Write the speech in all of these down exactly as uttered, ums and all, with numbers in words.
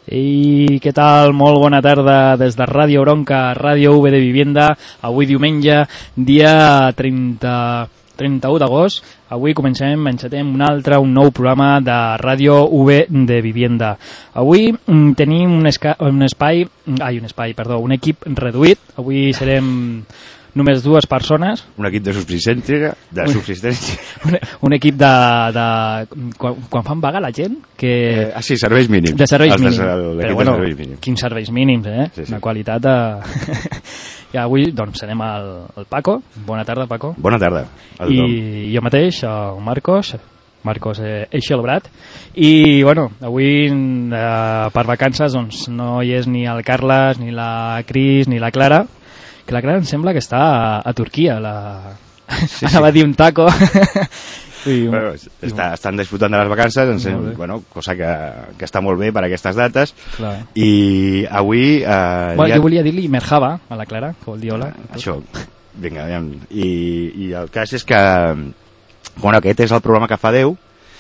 I què tal? Molt bona tarda des de Ràdio Bronca, Ràdio U de Vivienda. Avui diumenge, dia trenta, trenta-u d'agost. Avui comencem, encetem un altre, un nou programa de Ràdio U de Vivienda. Avui mm, tenim un, esca, un espai, ai, un espai, perdó, un equip reduït. Avui serem només dues persones. Un equip de subsistència. De subsistència. Un, un equip de... de quan, quan fan vaga la gent? Que... Eh, ah, sí, serveis mínims. De serveis Els mínims. De, Però bueno, de serveis mínims. Quins serveis mínims, eh? Sí, sí. Una qualitat de... I avui, doncs, serem el, el Paco. Bona tarda, Paco. Bona tarda. I jo mateix, el Marcos. Marcos eh, Eixelobrat. I, bueno, avui eh, per vacances doncs, no hi és ni el Carles, ni la Cris, ni la Clara, que la Clara em sembla que està a, a Turquia. La... Sí, anava sí. a dir un taco. I, bueno, està, estan disfrutant de les vacances, ens, bueno, cosa que, que està molt bé per a aquestes dates. Clar. I avui... Eh, bueno, ja... Jo volia dir-li merhaba a la Clara, que vol dir hola. Això, vinga, aviam. I, I el cas és que... Bueno, aquest és el programa que fa Déu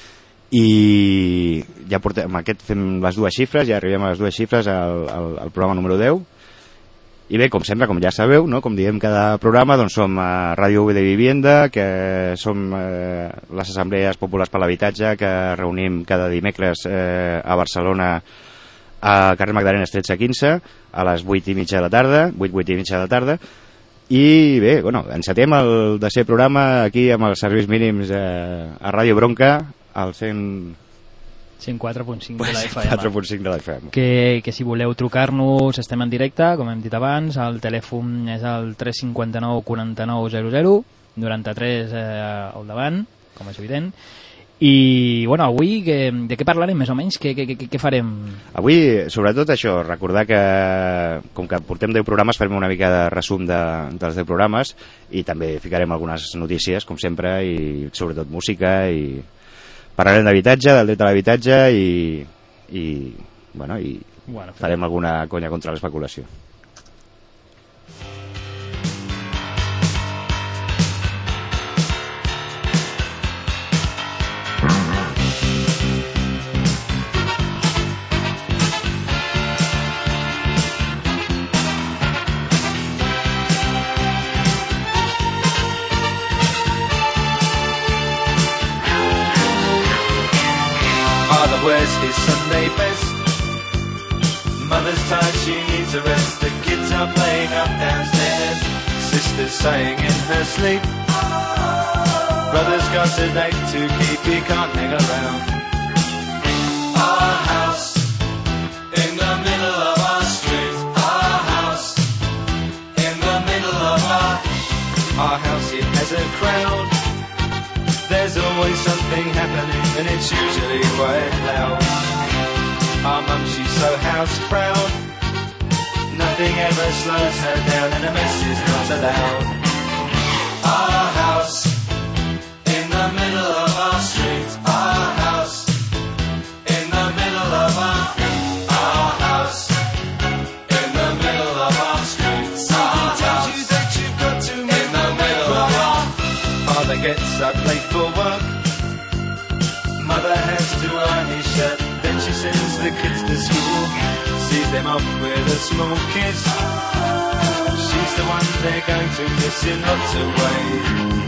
i ja portem, amb aquest fem les dues xifres, ja arribem a les dues xifres al, al, al programa número deu. I bé, com sempre, com ja sabeu, no? Com diem cada programa, doncs som a Ràdio U de Vivienda, que som eh, les assemblees populars per l'habitatge que reunim cada dimecres eh, a Barcelona a carrer Magdalenes tretze quinze a les vuit i mitja de la tarda, vuit, vuit i mitja de la tarda. I bé, bueno, encetem el tercer programa aquí amb els serveis mínims eh, a Ràdio Bronca, al cent... cent quatre punt cinc de la F M. cent quatre punt cinc de la F M. Que, que si voleu trucar-nos estem en directe, com hem dit abans, el telèfon és el tres cinc nou, quaranta-nou, zero zero, noranta-tres eh, al davant, com és evident. I, bueno, avui que, de què parlarem més o menys? Què, què, què, què farem? Avui, sobretot això, recordar que com que portem deu programes farem una mica de resum de, dels deu programes i també ficarem algunes notícies, com sempre, i sobretot música i... Parlarem d'habitatge, del dret a l'habitatge i, i, bueno, i bueno, farem alguna conya contra l'especulació. Wears his Sunday best. Mother's tired, she needs a rest. The kids are playing up downstairs. Sister's sighing in her sleep. Brother's got a date to keep, he can't hang around. Our house in the middle of our street. Our house in the middle of our Our house, it has a crowd. There's always something happening and it's usually quite loud. Our mum, she's so house proud. Nothing ever slows her down and a mess is not allowed. Our house in the middle of our street. Our house in the middle of our Our house in the middle of our street. Something tells you that you've got to make in the middle of our Father gets up late for work. Mother has to iron his shirt. Then she sends the kids to school, sees them off with a small kiss. She's the one they're going to miss in lots of ways.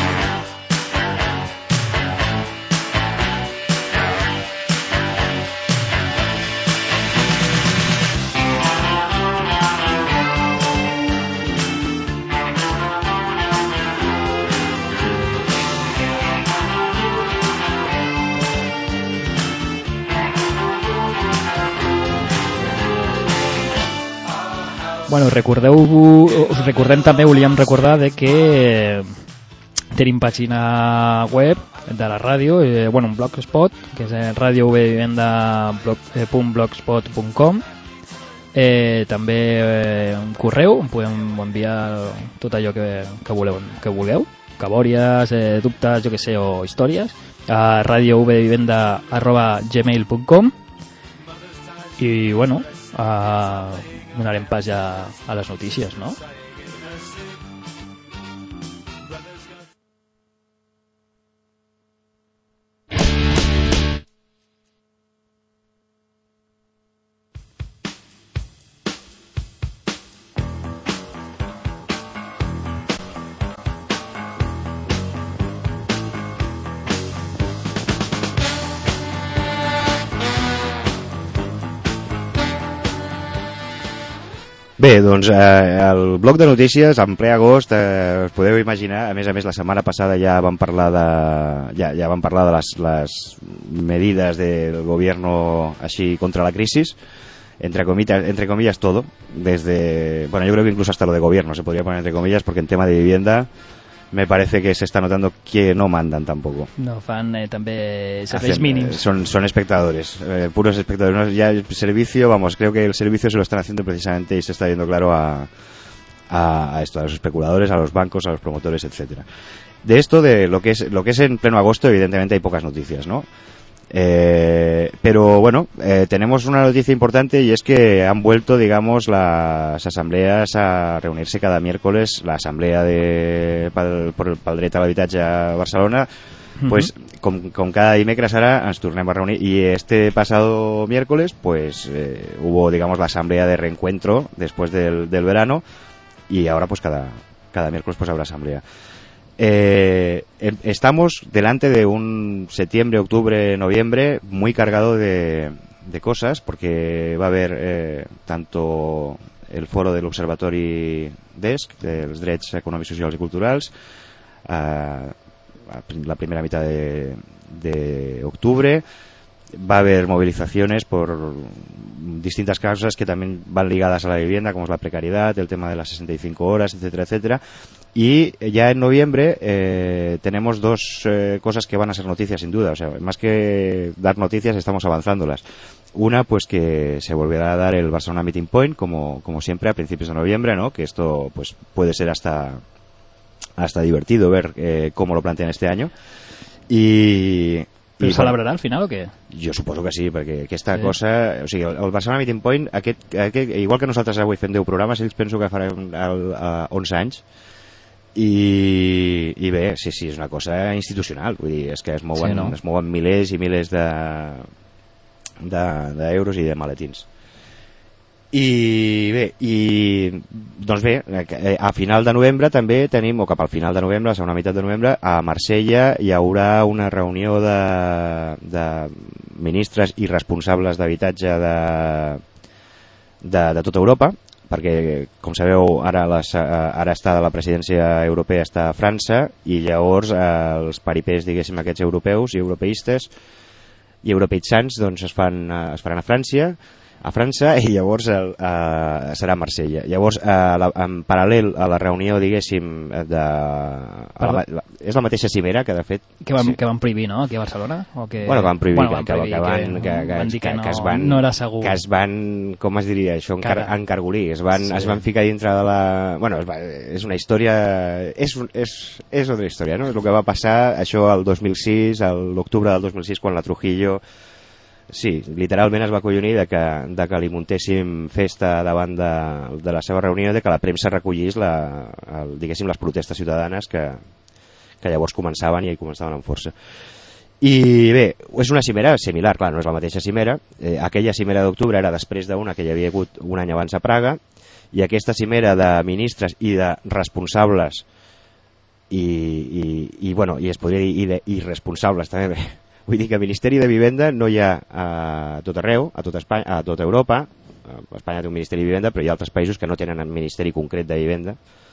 Bueno, recordeu, us recordem també, volíem recordar de que tenim pàgina web de la ràdio, eh, bueno, un blogspot, que és radio vivenda punt blogspot punt com. Eh, també eh, un correu, on podem enviar tot allò que, que, voleu, que vulgueu, cabòries, eh, dubtes, jo que sé, o històries, a radiovivenda arroba gmail punt com. I, bueno, a... donarem pas ja a les notícies, no? Bé, doncs eh, el bloc de notícies en ple agost, eh, us podeu imaginar, a més a més la setmana passada ja vam parlar de ja, ja vam parlar de les, les medidas del gobierno així contra la crisis, entre comillas, entre comillas todo, desde, bueno, yo creo que incluso hasta lo de gobierno se podría poner entre comillas, porque en tema de vivienda me parece que se está notando que no mandan tampoco. No, fan eh, també serveis Hacen, mínims. eh, son, son espectadores, eh, puros espectadores. ¿No? Ya el servicio, vamos, creo que el servicio se lo están haciendo precisamente y se está yendo claro a, a, a esto, a los especuladores, a los bancos, a los promotores, etcétera. De esto, de lo que es lo que es en pleno agosto, evidentemente hay pocas noticias, ¿no? Eh, pero bueno, eh, tenemos una noticia importante y es que han vuelto, digamos, las asambleas a reunirse cada miércoles. La asamblea de pel, por pel dret a l'habitatge a Barcelona, pues uh-huh. con, con cada dimecres ara ens tornem a reunir, y este pasado miércoles pues eh, hubo, digamos, la asamblea de reencuentro después del, del verano, y ahora pues cada, cada miércoles pues habrá asamblea. Eh, estamos delante de un septiembre, octubre, noviembre muy cargado de, de cosas, porque va a haber eh, tanto el foro del Observatori Desk dels drets econòmics, socials i culturals eh, la primera mitad de, de octubre. Va a haber movilizaciones por distintas causas que también van ligadas a la vivienda, como es la precariedad, el tema de las sesenta y cinco horas, etcétera, etcétera. Y ya en noviembre eh, tenemos dos eh, cosas que van a ser noticias sin duda. O sea, más que dar noticias, estamos avanzándolas. Una, pues que se volverá a dar el Barcelona Meeting Point, como, como siempre, a principios de noviembre, ¿no? Que esto pues puede ser hasta, hasta divertido ver eh, cómo lo plantean este año. Y... Però celebrarà al final o què? Jo suposo que sí, perquè aquesta sí. cosa... O sigui, el Barcelona Meeting Point, aquest, aquest, igual que nosaltres avui fem deu programes, ells penso que farem el, a onze anys, i, i bé, sí, sí, és una cosa institucional, vull dir, és que es mouen, sí, no? es mouen milers i milers de d'euros de, i de maletins. I bé, i doncs bé, a final de novembre també tenim, o cap al final de novembre, la segona meitat de novembre, a Marsella hi haurà una reunió de, de ministres i responsables d'habitatge de, de, de tota Europa, perquè, com sabeu, ara, les, ara està la presidència europea està a França, i llavors els paripers, diguéssim, aquests europeus i europeistes i europeitzants doncs es, fan, es faran a França, a França, i llavors el, uh, serà a Marsella. Llavors, uh, la, en paral·lel a la reunió, diguéssim, de... A la, la, és la mateixa cimera que, de fet... Que van, sí. que van prohibir, no? Aquí a Barcelona? O que... Bueno, que van prohibir, bueno, van que, prohibir que, van, que, que, van dir que, que, no, que es van... no era segur. Que es van, com es diria això, encar, encargolir, es van, sí. es van ficar dintre de la... Bueno, es va, és una història... És, és, és otra història, no? És el que va passar, això el dos mil sis, l'octubre del dos mil sis, quan la Trujillo... Sí, literalment es va acollonir de que, de que li muntéssim festa davant de, de la seva reunió, de que la premsa recollís la, el, diguéssim, les protestes ciutadanes que, que llavors començaven i començaven amb força. I bé, és una cimera similar, clar, no és la mateixa cimera. Eh, aquella cimera d'octubre era després d'una que hi havia hagut un any abans a Praga, i aquesta cimera de ministres i de responsables i, i, i, bueno, i es podria dir i de irresponsables també, bé. Vull dir que el Ministeri de Vivenda no hi ha a tot arreu, a tot Espanya, a tota Europa. Espanya té un Ministeri de Vivenda, però hi ha altres països que no tenen un Ministeri concret de Vivenda.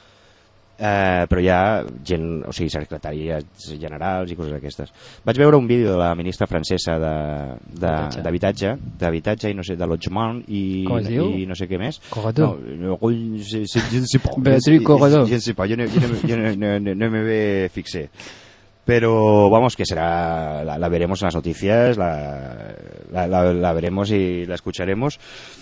Eh, però hi ha gent, o sigui, secretaries generals i coses d'aquestes. Vaig veure un vídeo de la ministra francesa d'habitatge, d'habitatge i no sé, de logement i, i no sé què més. Corredor. No, je ne sais pas. Beatriz Corredor. Je ne sais pas, yo no, yo no, yo no, no, no, no me fixé. Pero vamos, que será, la, la veremos en las noticias, la, la, la, la veremos y la escucharemos.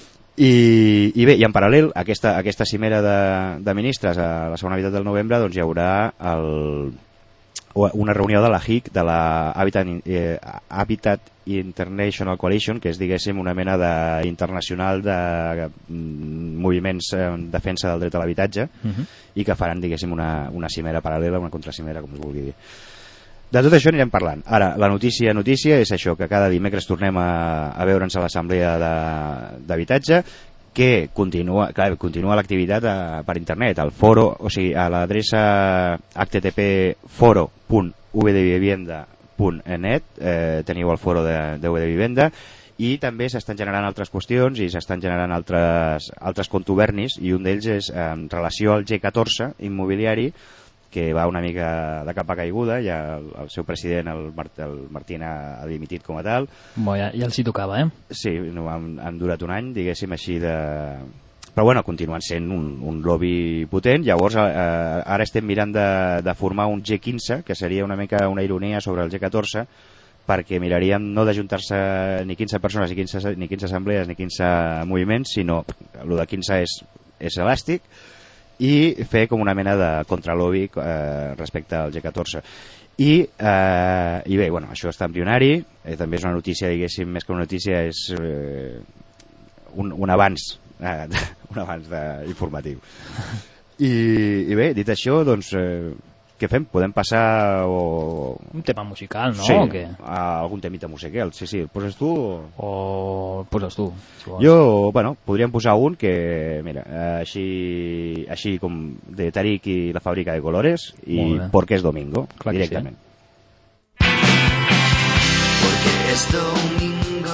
I, i bé, i en paral·lel a aquesta, a aquesta cimera de, de ministres a la segona meitat del novembre, doncs hi haurà el, una reunió de la H I C, de la Habitat, eh, Habitat International Coalition, que és, diguéssim, una mena d'internacional de, de moviments en defensa del dret a l'habitatge, uh-huh. i que faran, diguéssim, una, una cimera paral·lela, una contracimera, com es vulgui dir. De tot això anirem parlant. Ara, la notícia notícia és això, que cada dimecres tornem a, a veure'ns a l'assemblea d'habitatge, que continua, clar, continua l'activitat per internet, al foro, o sigui, a l'adreça h t t p foro punt v de vivienda punt net, eh, teniu el foro de, de V de Vivenda, i també s'estan generant altres qüestions i s'estan generant altres, altres contubernis, i un d'ells és en relació al G catorze immobiliari, que va una mica de capa caiguda. Ja el, el seu president, el, Mart, el Martín, ha, ha dimitit com a tal. Bo, ja, ja els hi tocava, eh? Sí, no, han, han durat un any, diguéssim així de... Però bueno, continuen sent un, un lobby potent. Llavors eh, ara estem mirant de, de formar un G quinze, que seria una mica una ironia sobre el G catorze, perquè miraríem no d'ajuntar-se ni quinze persones, ni quinze, ni quinze assemblees, ni quinze moviments, sinó el de quinze és, és elàstic, i fer com una mena de contralobby eh, respecte al G catorze. I, eh, i bé, bueno, això està embrionari, eh, també és una notícia, diguéssim, més que una notícia, és eh, un, un avanç, eh, un avanç de, informatiu. I, I bé, dit això, doncs, eh, què fem? Podem passar o... Un tema musical, no? Sí, O què? a algun temita musical. Sí, sí, el poses tu o... O poses tu, si vols. Jo, bueno, podríem posar un que, mira, així, així com de Tarik i la fàbrica de colores, i Porque es domingo, Clar que directament. sí. Porque es domingo,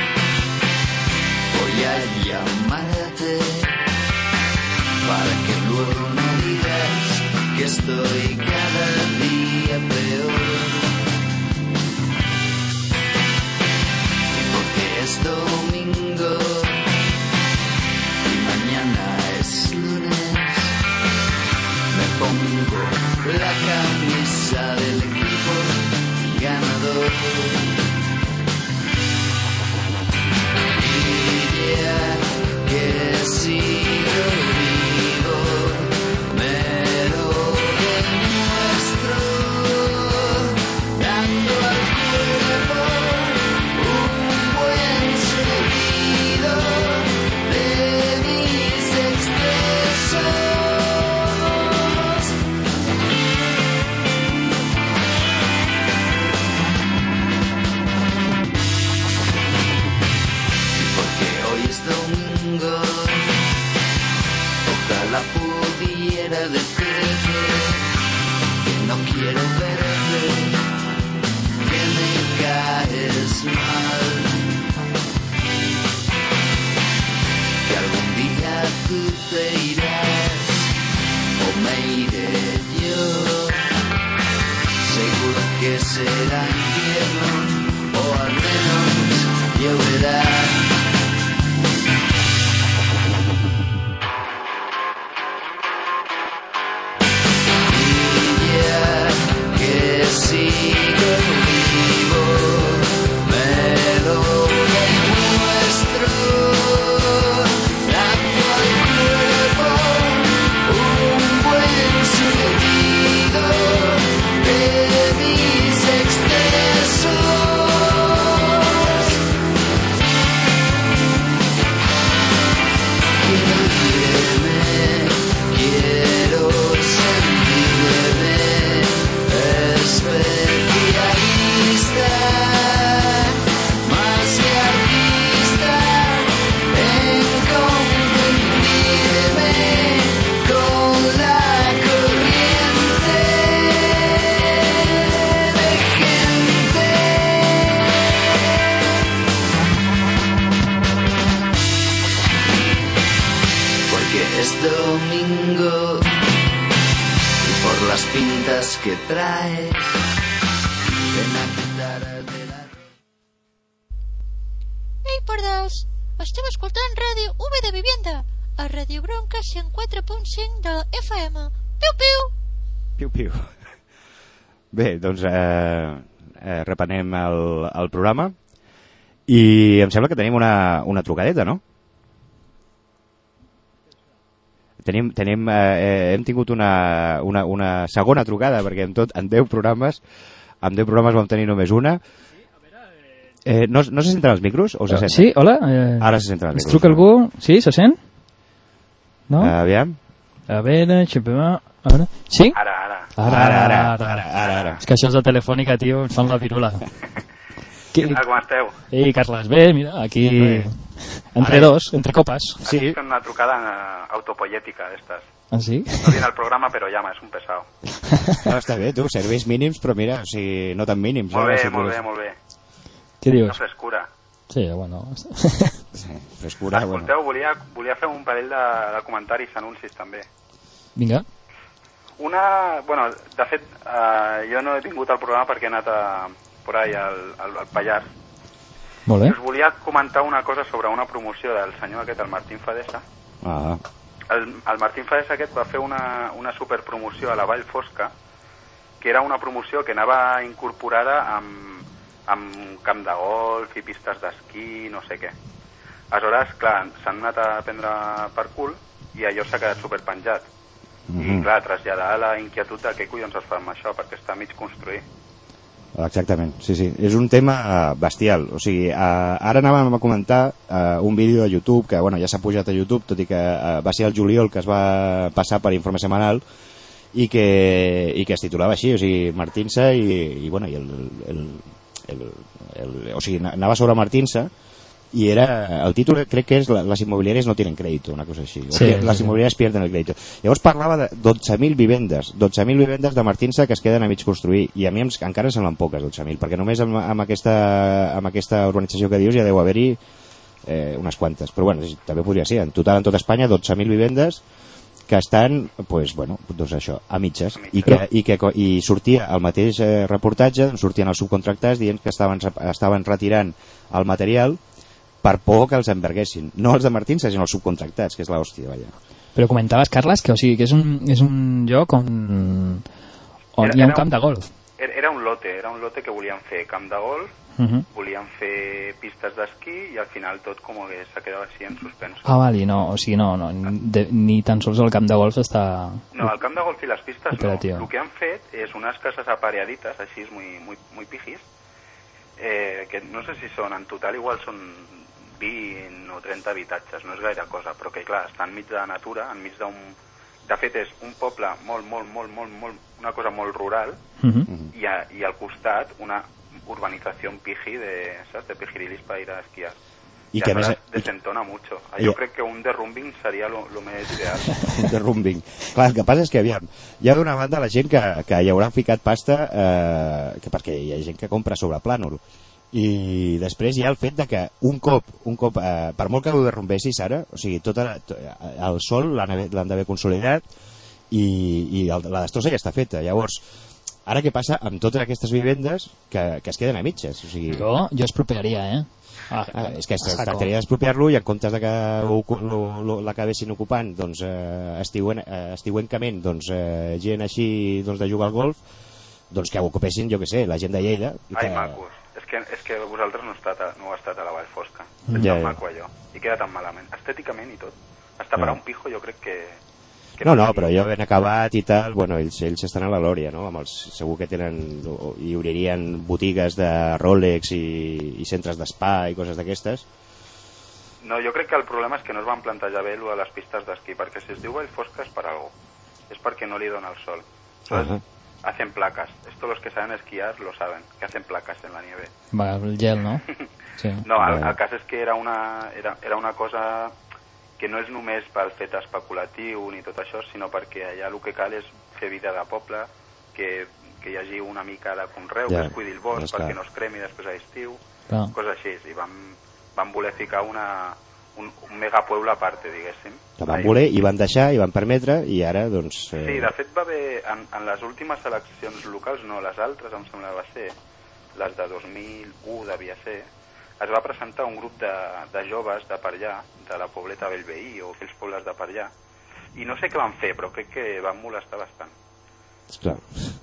voy a llamarte para que luego no digas que estoy cada día peor. Y porque es domingo y mañana es lunes, me pongo la camisa del equipo ganador. Y ya que sigo vivo, me lo demuestro, dando al cuerpo un buen seguido de mis excesos. Domingo, ojalá pudiera decirte que no quiero verte, que me caes mal, que algún día tú te irás o me iré yo. Seguro que será invierno o al menos lloverá. Sigo vivo, me lo demuestro, dando al cuerpo un buen seguido de mis excesos. Quererme, quiero sentirme especialista, más que artista, en confundirme con la corriente de gente. Porque es domingo y por las pintas que traes, ven a quitar de la... Ei, pardals! Estem escoltant ràdio U B de Vivienda a Ràdio Bronca cent quatre punt cinc de F M. Piu, piu! Piu, piu. Bé, doncs eh, eh, reprenem el, el programa i em sembla que tenim una, una trucadeta, no? Tenim, tenim, eh, hem tingut una, una, una segona trucada, perquè en, tot, en deu programes en deu programes vam tenir només una. Eh, no, no se senten els micros? O se senten? Sí, hola. Eh, Ara se senten els ens micros. truca algú? Sí, se sent? No? Uh, aviam. A veure, xipema... A veure... Sí? Ara, ara. Ara, ara, ara, ara, ara, ara. És que això és de Telefònica, tio, ens fan la pirula. Què tal, com esteu? Ei, Carles, bé, mira, aquí... Entre Ara. dos, entre copes. Sí. Fent una trucada eh, autopoyètica d'estes. Ah, sí? No viene al programa, però llama, és un pesado. No, està bé, tu, serveis mínims, però mira, o sigui, no tan mínims. Molt eh, bé, si molt pogués. bé, molt bé. Què No dius? frescura. Sí, bueno... Sí, frescura, bueno. Escolteu, volia, volia fer un parell de, de comentaris, anuncis també. Vinga. Una, bueno, de fet, eh, jo no he tingut el programa perquè he anat a, por ahí al, al, al Pallars. Molt bé. Us volia comentar una cosa sobre una promoció del senyor aquest, el Martín Fadesa. Ah, El, el Martín Fadesa aquest va fer una, una superpromoció a la Vall Fosca, que era una promoció que anava incorporada amb, amb camp de golf i pistes d'esquí, no sé què. Aleshores, clar, s'han anat a prendre per cul i allò s'ha quedat superpenjat. Mm-hmm. I, clar, traslladar la inquietud de què collons es fa amb això, perquè està mig construït. exactament, sí, sí. És un tema uh, bestial. O sigui, uh, ara anàvem a comentar uh, un vídeo de YouTube que, bueno, ja s'ha pujat a YouTube, tot i que uh, va ser el juliol que es va passar per Informe Semanal i que, i que es titulava així, o sigui, Martinsa i, i bueno, i el, el, el, el, o sigui, anava sobre Martinsa i era, el títol crec que és les immobiliàries no tienen crédito, una cosa així, sí, les sí, immobiliàries pierden el crédito. Llavors parlava de dotze mil vivendes dotze mil vivendes de Martinsa que es queden a mig construir, i a mi em, encara semblen poques dotze mil, perquè només amb, amb, aquesta, amb aquesta urbanització que dius ja deu haver-hi eh, unes quantes, però bueno, també podria ser, en total en tota Espanya dotze mil vivendes que estan, pues, bueno, doncs això, a mitges, a mitges. I, que, i, que, i sortia el mateix eh, reportatge, sortien els subcontractats dient que estaven, estaven retirant el material per por que els enverguessin, no els de Martinsa sinó els subcontractats, que és l'hòstia, vaja. Però comentaves, Carles, que, o sigui, que és un, és un lloc on, on era, hi ha un camp un, de golf. Era un lote, era un lote que volien fer camp de golf, uh-huh. volien fer pistes d'esquí i al final tot com que s'ha quedat així en suspenso. Ah, vale, no, o sigui, no, no de, ni tan sols el camp de golf està... No, el camp de golf i les pistes operatiu. No. El que han fet és unes cases apareadites, així muy, muy, muy pijis, eh, que no sé si són, en total igual són vint o trenta habitatges, no és gaire cosa, però que clar, està enmig de la natura, enmig d'un... De fet és un poble molt, molt, molt, molt, molt una cosa molt rural, uh-huh. i, a, i al costat una urbanizació piji de, ¿sabes? De pijirilis para ir a esquiar. I, I que més... desentona mucho. I... Jo crec que un derrumbing seria lo, lo més ideal. Un derrumbing. Clar, el que passa és que, aviam, hi ha d'una banda la gent que, que hi haurà ficat pasta, eh, que perquè hi ha gent que compra sobre plànol, i després hi ha el fet de que un cop, un cop eh, per molt que ho derrumbessis ara, o sigui, tota la, to, el sol l'han d'haver consolidat i, i el, la destrossa ja està feta. Llavors, ara què passa amb totes aquestes vivendes que, que es queden a mitges? O sigui, jo, jo expropiaria, eh? Ah, ah, és que es tractaria d'expropiar-lo i en comptes de que l'acabessin ocupant doncs, eh, estiuen, eh, estiuencament doncs, eh, gent així doncs, de jugar al golf, doncs que ho ocupessin, jo que sé, la gent de Lleida. Ai, que... macos. És que, és que vosaltres no, estat a, no heu estat a la Vall Fosca. És ja, tan maco allò. I queda tan malament. Estèticament i tot. Hasta no. Per a un pijo jo crec que... que no, no, però jo ben acabat i tal, bueno, ells, ells estan a la glòria, no? Amb els, segur que tenen... i obririen botigues de Rolex i, i centres d'espa i coses d'aquestes. No, jo crec que el problema és que no es van plantejar bé a les pistes d'esquí, perquè si es diu Vall Fosca és per algo. És perquè no li dona el sol. Entonces, uh-huh. hacen placas. Esto los que saben esquiar lo saben, que hacen placas en la nieve. Va, el gel, no? Sí. No, el, el cas és que era una, era, era una cosa que no és només pel fet especulatiu ni tot això, sinó perquè allà el que cal és fer vida de poble, que, que hi hagi una mica de conreu, ja, que es cuidi el bosc ja perquè no es cremi després a l'estiu, coses així. I vam, vam voler ficar una, un, un megapueblo a part, diguéssim. Que van voler i van deixar i van permetre i ara doncs... Eh... Sí, de fet va haver, en, en les últimes eleccions locals, no, les altres em sembla va ser, les de dos mil u devia ser, es va presentar un grup de, de joves de per allà, de la Pobleta Bellveí o aquells pobles de per allà, i no sé què van fer, però crec que van molestar bastant. Esclar.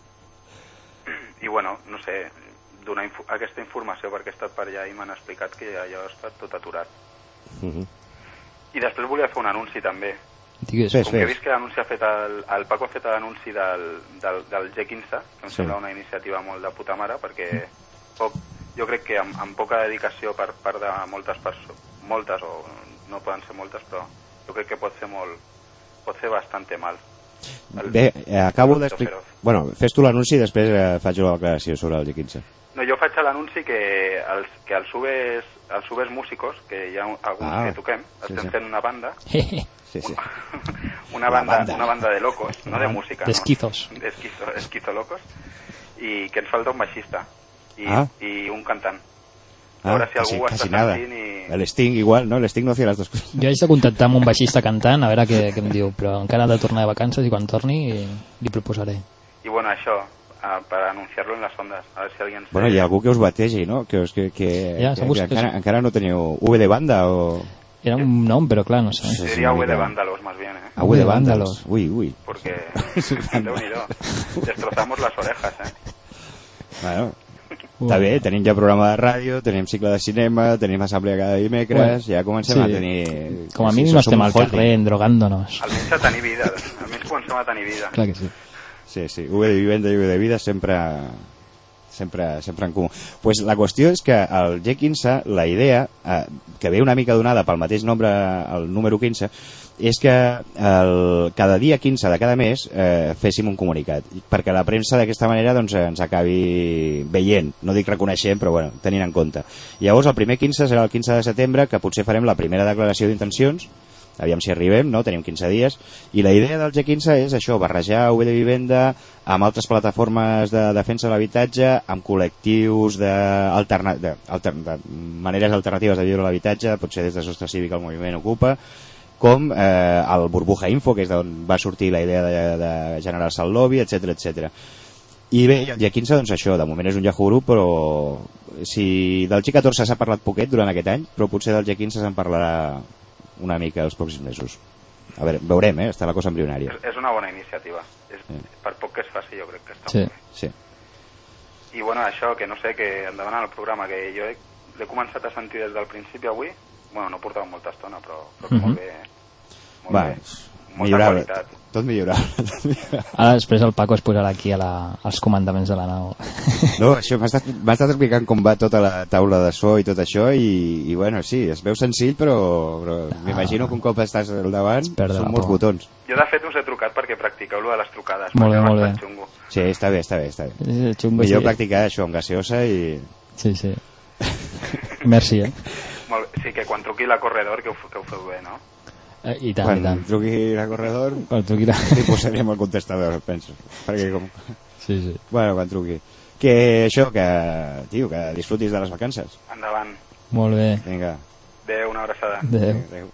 I bueno, no sé, donar inf aquesta informació perquè he estat per allà i m'han explicat que allò ha estat tot aturat. Uh-huh. I després volia fer un anunci també. Digues, com fes, que he vist que l'anunci ha fet el, el Paco ha fet l'anunci del, del, del G quinze, que em sí. sembla una iniciativa molt de puta mare, perquè poc, jo crec que amb, amb poca dedicació per part de moltes persones, moltes o no poden ser moltes, però jo crec que pot ser molt, pot ser bastante mal. El, Bé, eh, acabo d'explicar... Bueno, fes tu l'anunci i després eh, faig la declaració sobre el G quinze. No, jo faig l'anunci que els, que els subes, els subes músicos, que hi ha alguns ah, que toquem, estem sí, sí. fent una banda, sí, sí. una, banda, banda. una banda de locos, no de música, d'esquizos, no? esquizo locos, i que ens falta un baixista i, ah. i un cantant. A veure Ah, si algú casi- ho està casi nada. sentint i... El Sting igual, ¿no? El Sting no hacía las dos cosas. Jo haig de contactar amb un baixista cantant, a veure què, què em diu, però encara ha de tornar de vacances i quan torni li proposaré. I bueno, això, uh, per anunciar-lo en les ondes, a veure si alguien... Bueno, hi ha algú que us bategi, no? Que, us- que, que, Ja, que, som que busques. encara, encara no teniu V de banda o... Era un nom, però clar, no sé. Sí. Sería una V de mica. vándalos, más bien, ¿eh? A V de de vándalos. vándalos. Uy, uy. Porque, déu-n'hi-do, destrozamos las orejas, ¿eh? Bueno, està bé, tenim ja programa de ràdio, tenim cicle de cinema, tenim assemblea cada dimecres, Bueno, ja comencem sí. a tenir... Com a sí, mínim som estem un al holding. carrer endrogándonos. Almenys a tenir vida, almenys comencem a tenir vida. Clar que sí. Sí, sí, V de vivenda i V de vida sempre, sempre, sempre en comú. Pues la qüestió és que el G quinze, la idea, eh, que ve una mica donada pel mateix nombre, el número quinze, és que el, cada dia quinze de cada mes eh, féssim un comunicat, perquè la premsa d'aquesta manera doncs, ens acabi veient, no dic reconeixent, però bueno, tenint en compte. Llavors el primer quinze serà el quinze de setembre, que potser farem la primera declaració d'intencions, aviam si arribem, no? Tenim quinze dies, i la idea del G quinze és això, barrejar V de vivenda amb altres plataformes de defensa de l'habitatge, amb col·lectius de, alterna, de, alter, de maneres alternatives de viure l'habitatge, potser des de Sostre Cívic el moviment ocupa, com eh, el Burbuja Info, que és d'on va sortir la idea de, de generar-se el lobby, etc etcètera. I bé, el G quinze, doncs això, de moment és un Yahoo Group, però si del G catorze s'ha parlat poquet durant aquest any, però potser del G quinze se'n parlarà una mica els pocs mesos. A veure, veurem, eh? Està la cosa embrionària. És, és una bona iniciativa. És, Sí. Per poc que es faci, jo crec que està Sí. molt bé. Sí. I bueno, això, que no sé, que endavant al programa, que jo he- l'he començat a sentir des del principi avui, bueno, no portava molta estona, però, però Mhm. molt bé. Molt Va, bé. Molta millorable. qualitat. Tot millorable. tot millorable. Ara després el Paco es posarà aquí a la, als comandaments de la nau. No, això m'ha estat, m'ha estat explicant com va tota la taula de so i tot això i, i bueno, sí, es veu senzill però, però m'imagino que un cop estàs al davant perd són la molts por. botons. Jo, de fet, us he trucat perquè practiqueu lo de les trucades. Molt bé, perquè molt és bastant bé. Xungo. Sí, està bé, està bé, està bé. Eh, Xungo, Millor sí. practicar això amb gaseosa i... Sí, sí. Merci, eh? Molt bé. Sí, que quan truqui la corredor, que ho, f- que ho feu bé, no? eh I tant, Quan i tant. truqui la corredor Quan truqui la... li posaríem el contestador, penso. Perquè com... Sí, sí. Bueno, quan truqui. Que això, que, tio, que disfrutis de les vacances. Endavant. Molt bé. Vinga. Adéu, una abraçada. Adéu. Adéu.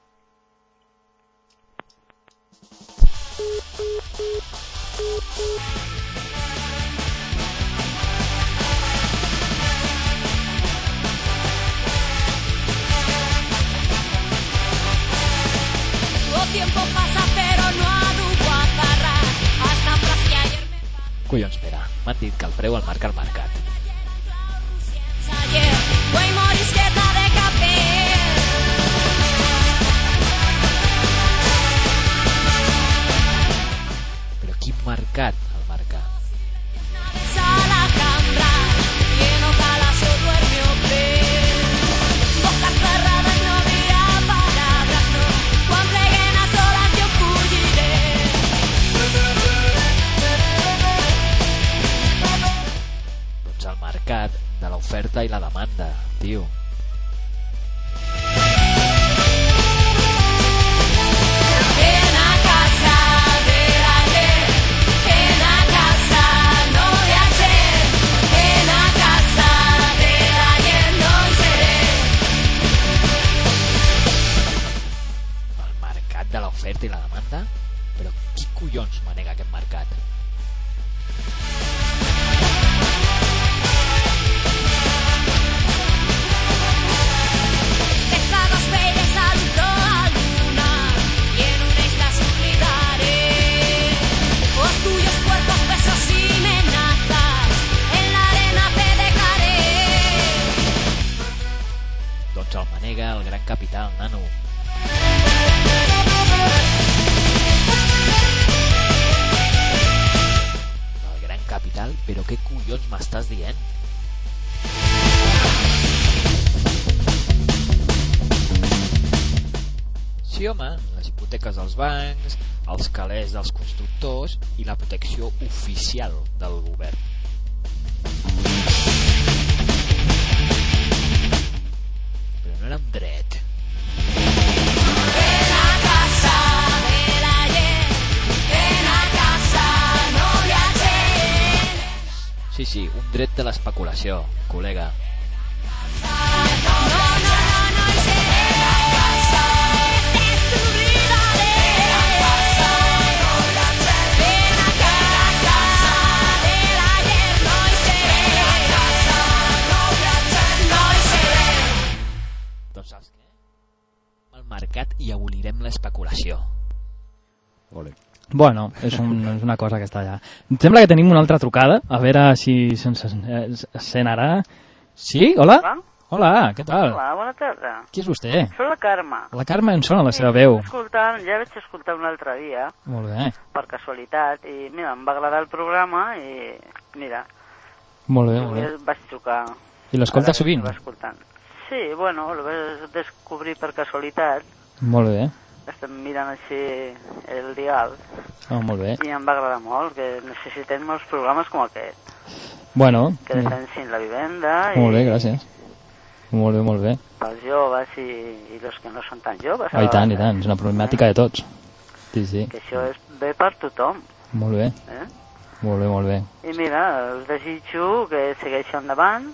El tiempo pasa pero no adubo a parrar. Hasta atrás que ayer me Collons, espera, m'han dit que el preu el marca el mercat. ayer voy morisqueta de café. Però quin mercat el marca? A la cambra y en Ocalazo duerme bien. Boca cerrada y no dirá palabras, no. Cuando lleguen a solas yo fugiré. Doncs el mercat de l'oferta i la demanda, tio. En la casa del ayer, en la casa no de ayer, en la casa del ayer no hi seré. El mercat de l'oferta i la demanda? Però qui collons manega aquest mercat? Pescados peces alumbró a luna y en una isla solidaré. Los tuyos cuerpos, besos y amenazas en la arena te dejaré. Doncs el manega el gran capital, nano. El gran capital? Però què collons m'estàs dient? Sí, home, les hipoteques dels bancs, els calés dels constructors i la protecció oficial del govern. Però no era un dret. En la casa del ayer, en la casa no de ayer. Sí, sí, un dret de l'especulació, col·lega. Casa mercat i abolirem l'especulació. Ole. Bueno, és, un, és una cosa que està allà. Em sembla que tenim una altra trucada. A veure si se'ns eh, sent ara. Sí? Hola? Hola? Hola, què tal? Hola, bona tarda. Qui és vostè? Soc la Carme. La Carme em sona la seva veu. Escoltant, ja vaig escoltar un altre dia, Molt bé, per casualitat, i mira, em va agradar el programa i mira, molt bé, molt bé. vaig trucar. I l'escolta Ara sovint? el vaig escoltant. Sí, bueno, el vaig descobrir per casualitat. Molt bé. Estem mirant així el dial Oh, molt bé. i em va agradar molt, que necessitem molts programes com aquest, Bueno, que defensin la vivenda i molt bé, gràcies. Molt bé, molt bé. pels joves i, i els que no són tan joves. Oh, i tant, i tant. És una problemàtica de tots. Sí, sí. Que això és bé per tothom. Molt bé. Eh? Molt bé, molt bé. I mira, us desitjo que segueixi endavant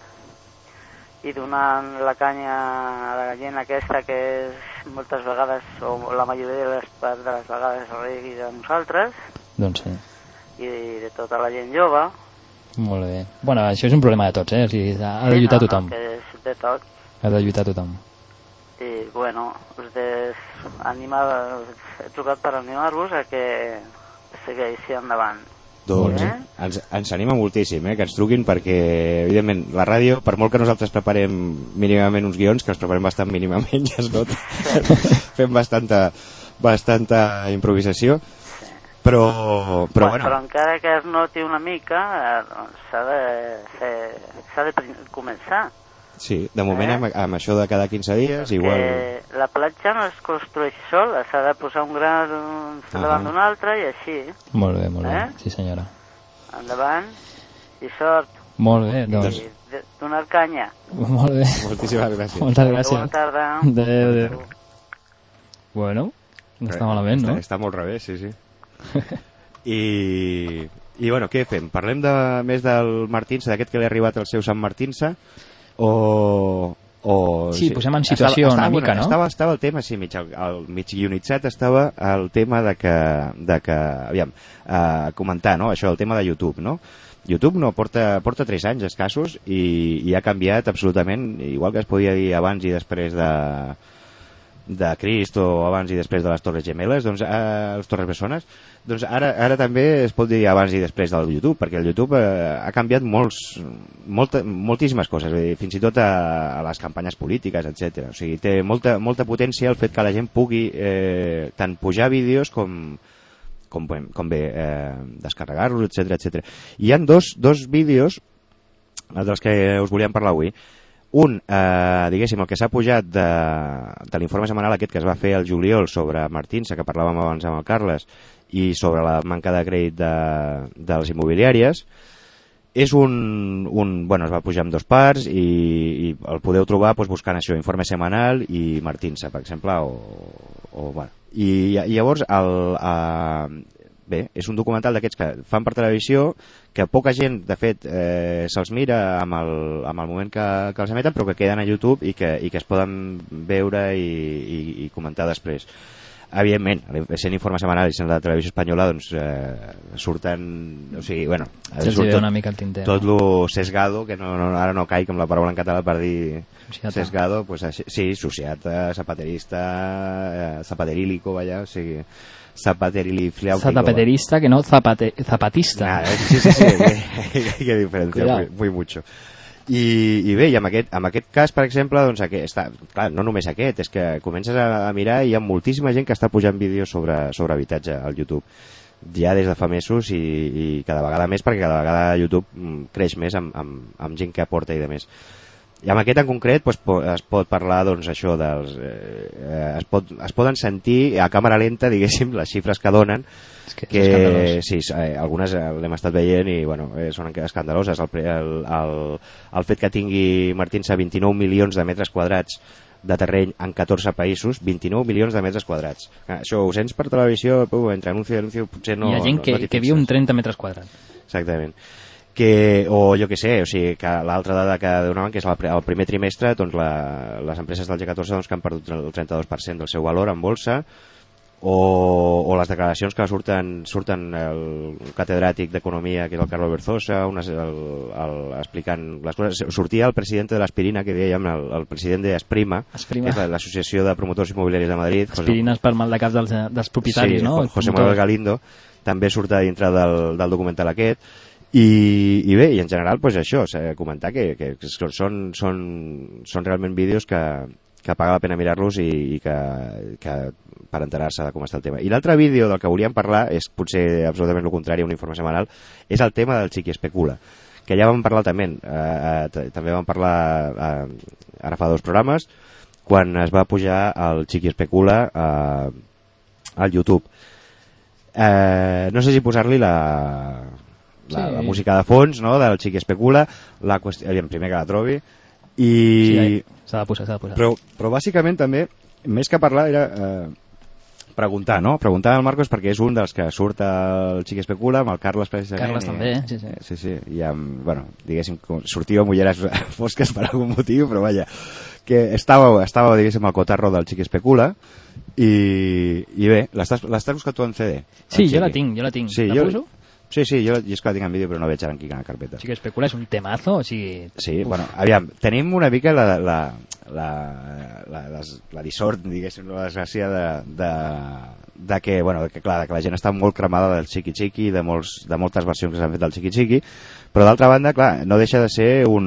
i donant la canya a la gent aquesta que és moltes vegades, o la majoria de les, de les vegades regui de nosaltres Doncs sí. i de tota la gent jove. Molt bé. Bueno, això és un problema de tots, eh? O sigui, ha de lluitar Sí, no, tothom. no, que és de tot. Ha de lluitar tothom. I, bueno, us des... animar, he trucat per animar-vos a que segueixi endavant. Doncs Eh? ens, ens anima moltíssim, eh, que ens truquin perquè, evidentment, la ràdio, per molt que nosaltres preparem mínimament uns guions, que els preparem bastant mínimament, ja es nota, fem bastanta, bastanta improvisació, però, però bueno, bueno, però encara que es noti una mica, eh, doncs s'ha de, fer, s'ha de prin- començar. sí, de moment Eh? amb, amb això de cada quinze dies, igual... Que la platja no es construeix sola, s'ha de posar un gra d'un- davant d'un altre i així. Molt bé, molt bé. Eh? Sí, senyora. Endavant i sort. Molt bé, doncs... I de- donar canya. Molt bé. Moltíssimes gràcies. Moltes gràcies. Bona tarda. Adéu, adéu. Bueno, no està malament, no? Està, està molt revés, sí, sí. I, i bueno, què fem? Parlem de, més del Martinsa, d'aquest que li ha arribat el seu Sant Martinsa, o... o Sí, posem en situació estava, una estava, mica, bueno, no? Estava, estava el tema, sí, mig, el, el mig guionitzat estava el tema de que, de que aviam, eh, comentar, no?, això, el tema de YouTube, no? YouTube no, porta, porta tres anys escassos i, i ha canviat absolutament, igual que es podia dir abans i després de de Crist o abans i després de les Torres Gemeles, doncs, eh, les Torres Bessones, doncs ara, ara també es pot dir abans i després del YouTube, perquè el YouTube eh, ha canviat molts, molta, moltíssimes coses, eh, fins i tot a, a les campanyes polítiques, etcètera. O sigui, té molta, molta potència el fet que la gent pugui eh, tant pujar vídeos com, com, com bé eh, descarregar-los, etcètera, etcètera. Hi han dos, dos vídeos dels que us volíem parlar avui. Un, eh, diguéssim, el que s'ha pujat de, de l'informe setmanal aquest que es va fer al juliol sobre Martinsa, que parlàvem abans amb el Carles, i sobre la manca de crèdit de, de les immobiliàries, és un, un... Bueno, es va pujar en dos parts i, i el podeu trobar doncs, buscant això, informe setmanal i Martinsa, per exemple, o... o bueno. I, i llavors, el... Eh, bé, és un documental d'aquests que fan per televisió, que poca gent, de fet, eh, se'ls mira amb el, amb el moment que, que els emeten, però que queden a YouTube i que, i que es poden veure i, i, i comentar després. Evidentment, sent informe setmanal i sent la televisió espanyola, doncs eh, surten... O sigui, bueno... Se'ls surt ve tot, una mica el tinter. tot lo sesgado, que no, no, ara no caic amb la paraula en català per dir Sociata. sesgado, pues, així- sí, sociata, zapaterista, eh, zapaterílico, vaya, o sigui... Zapaterilifliáutico. Zapaterista, que no zapate, zapatista. Nada, sí, sí, sí, que, que, que diferencia Cuidado. muy, muy mucho. I, i bé, i amb aquest, amb aquest cas, per exemple, doncs, aquest, està, clar, no només aquest, és que comences a, a mirar i hi ha moltíssima gent que està pujant vídeos sobre, sobre habitatge al YouTube, ja des de fa mesos i, i cada vegada més, perquè cada vegada YouTube mm, creix més amb, amb, amb gent que aporta i de més. I amb aquest en concret doncs, po- es pot parlar doncs, això dels, eh, es, pot, es poden sentir a càmera lenta, diguéssim, les xifres que donen, És que, és que escandalós. sí, eh, algunes eh, l'hem estat veient i bueno, eh, són escandaloses. El, pre- el, el, el fet que tingui Martinsa vint-i-nou milions de metres quadrats de terreny en catorze països, vint-i-nou milions de metres quadrats. Ah, això ho sents per televisió, uh, entre anunci i anunci potser no... Hi ha gent no, que, no t'hi que viu fixes. en trenta metres quadrats. Exactament. Que, o jo que sé, o sigui, que l'altra dada que donaven, que és el, el primer trimestre, doncs la, les empreses del G catorze doncs, que han perdut el trenta-dos per cent del seu valor en bolsa, o, o les declaracions que surten, surten el catedràtic d'Economia, que és el Carlos Berzosa, unes, el, el, explicant les coses. Sortia el president de l'Aspirina, que dèiem, el, el president d'Esprima, que és l'Associació de Promotors Immobiliaris de Madrid. Aspirines per mal de cap dels, dels propietaris, sí, no? José Manuel Galindo, també surt dintre del, del documental aquest. I, i bé, i en general, pues això, o sigui, comentar que, que, que són, són, són realment vídeos que, que paga la pena mirar-los i, i que, que per enterar-se de com està el tema. I l'altre vídeo del que volíem parlar és potser absolutament el contrari a un informe setmanal, és el tema del Chiqui Especula, que ja vam parlar també, eh, eh, també vam parlar eh, ara fa dos programes, quan es va pujar el Chiqui Especula eh, al YouTube. Eh, no sé si posar-li la... La, sí. la música de fons, no?, del Chiqui Especula, la qüestió, el primer que la trobi, i... Sí, s'ha de posar, s'ha de posar. Però, però bàsicament també, més que parlar, era eh, preguntar, no? Preguntar al Marcos perquè és un dels que surt al Chiqui Especula, amb el Carles precisament. Carles i, també, sí, sí. Sí, sí, i amb, bueno, diguéssim, sortia amb ulleres fosques per algun motiu, però vaja, que estava, estava diguéssim, al cotarro del Chiqui Especula, i, i bé, l'estàs buscant tu en C D? Sí, jo la tinc, jo la tinc. Sí, la jo, poso? Sí, sí, jo, jo és que la tinc en vídeo però no veig ara en quina carpeta. Sí que Especula és un temazo, o sigui... Sí, uf. Bueno, aviam, tenim una mica la, la, la, la, la, la dissort, diguéssim, la desgràcia de, de, de que, bueno, que clar, que la gent està molt cremada del Chiqui Chiqui, de, molts, de moltes versions que s'han fet del Chiqui Chiqui, però d'altra banda, clar, no deixa de ser un,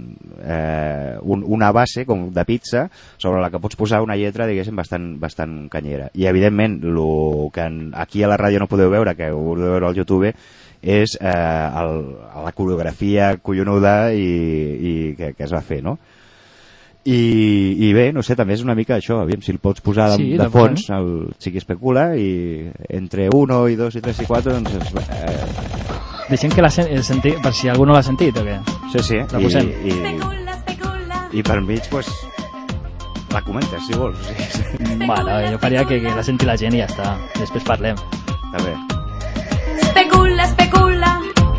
eh, un, una base com de pizza sobre la que pots posar una lletra, diguéssim, bastant, bastant canyera. I evidentment, el que aquí a la ràdio no podeu veure, que ho podeu veure al YouTube, és eh, el, la coreografia collonuda i, i que, que es va fer, no? I, i bé, no sé, també és una mica això, aviam si el pots posar de, sí, de fons el Chiqui Especula, i entre uno i dos i tres i quatre doncs eh... deixem que la sen senti, per si algú no l'ha sentit o què? Sí, sí, la posem. I, i, i per mig pues, la comentes si vols. Bueno, jo faria que, que la senti la gent i ja està, després parlem. Està bé. Especula, especula.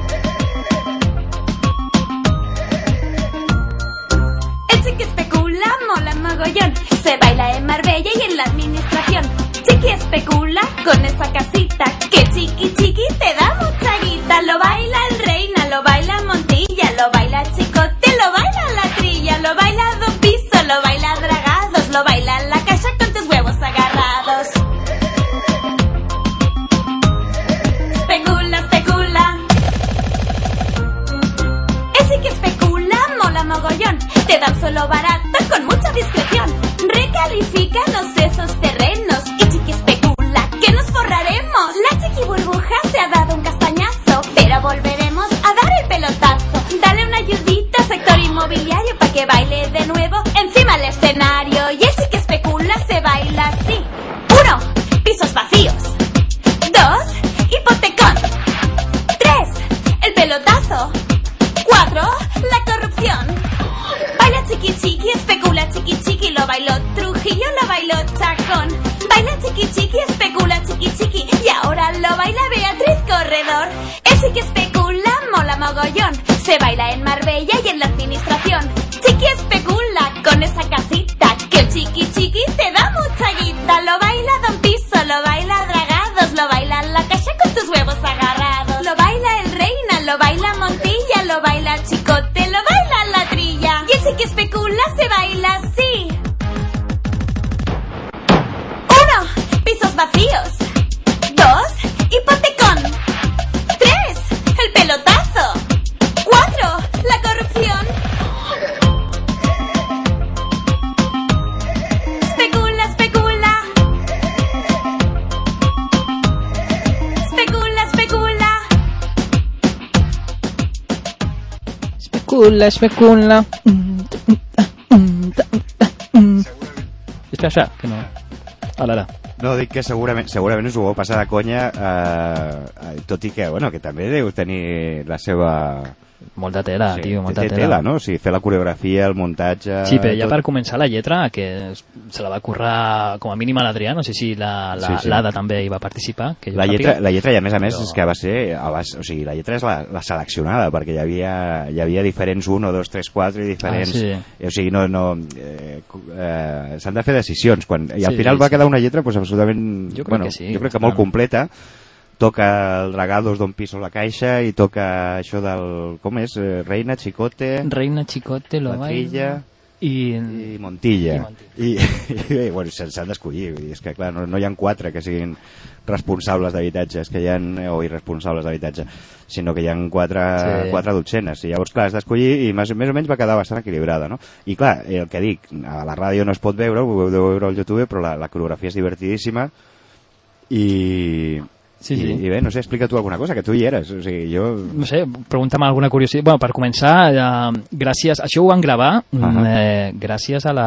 El Chiqui Especula mola mogollón. Se baila en Marbella y en la administración. Chiqui Especula con esa casita que chiqui chiqui te da mucha guita. Lo baila el Reina, lo baila Montilla, lo baila Chicote, lo baila la Trilla, lo baila Don Piso, lo baila Dragados, lo baila la Caixa con tus huevos agarrados. Especula, especula. El Chiqui Especula mola mogollón. Te dan suelo barato con mucha discreción. Recalifícanos esos terrenos y Chiqui Especula que nos forraremos. La Chiqui Burbuja se ha dado un castañazo, pero volveremos a dar el pelotazo. Dale una ayudita al sector inmobiliario para que baile de nuevo encima del escenario. Y el Chiqui Especula se baila así. Uno, pisos vacíos. Dos, hipotecón. Tres, el pelotazo. Cuatro, la corrupción. Baila Chiqui Chiqui, especula Chiqui Chiqui, lo bailó Trujillo, lo bailó Chacón. Baila Chiqui Chiqui, especula Chiqui Chiqui, y ahora lo baila Beatriz Corredor. El Chiqui Especula mola mogollón, se baila en Marbella y en la administración. Chiqui Especula con esa casita, que el Chiqui Chiqui te da mucha guita. Lo baila Don Piso, lo baila Dragados, lo baila la Caixa con tus huevos agarrados. Lo baila el Reina, lo baila Montilla, lo baila Chicote, lo baila la Trilla. Y el Chiqui Especula se baila así. Uno, pisos vacíos. Dos, hipotecón. Tres, el pelotazo. Cuatro, la corrupción. Especula, especula. Especula, especula. Especula, especula. Espera, espera, que no... Ara, ara. No, dic que segurament, segurament us ho passar de conya, eh, tot i que, bueno, que també deu tenir la seva, molt de tela, Sí, tio, molta té tela. tela, no? O sigui, fer la coreografia, el muntatge... Sí, però ja tot. per començar la lletra, que se la va currar com a mínim a l'Adrià, no sé si la, la, Sí, sí. l'Ada també hi va participar. Que jo La lletra, sàpiga. la lletra, i a més a més, Però- és que va ser... abans- O sigui, la lletra és la, la seleccionada, perquè hi havia, hi havia diferents un, o dos, tres, quatre, i diferents... Ah, sí. O sigui, no... no eh, eh, s'han de fer decisions. Quan, I al Sí, final va sí. quedar una lletra pues, absolutament... Jo crec bueno, que sí, jo crec que molt bastant. completa. Toca el Dragados d'on piso la caixa i toca això del... Com és? Eh, Reina, Chicote... Reina Chicote, lo La Trilla i... i Montilla. I Montilla. I, i, i bueno, se'n s'han d'escollir. vull dir, És que, clar, no, no hi ha quatre que siguin responsables d'habitatges, que hi ha, o irresponsables d'habitatge, sinó que hi ha quatre, Sí. quatre dotzenes. I llavors, clar, has d'escollir i més, més o menys va quedar bastant equilibrada, no? I clar, el que dic, a la ràdio no es pot veure, ho heu de veure al YouTube, però la, la coreografia és divertidíssima i... Sí, I, sí. I bé, no sé, explica tu alguna cosa, que tu hi eres. O sigui, jo... No sé, pregunta'm alguna curiositat. Bueno, per començar, eh, gràcies... Això ho van gravar Ahà. eh, gràcies a, la,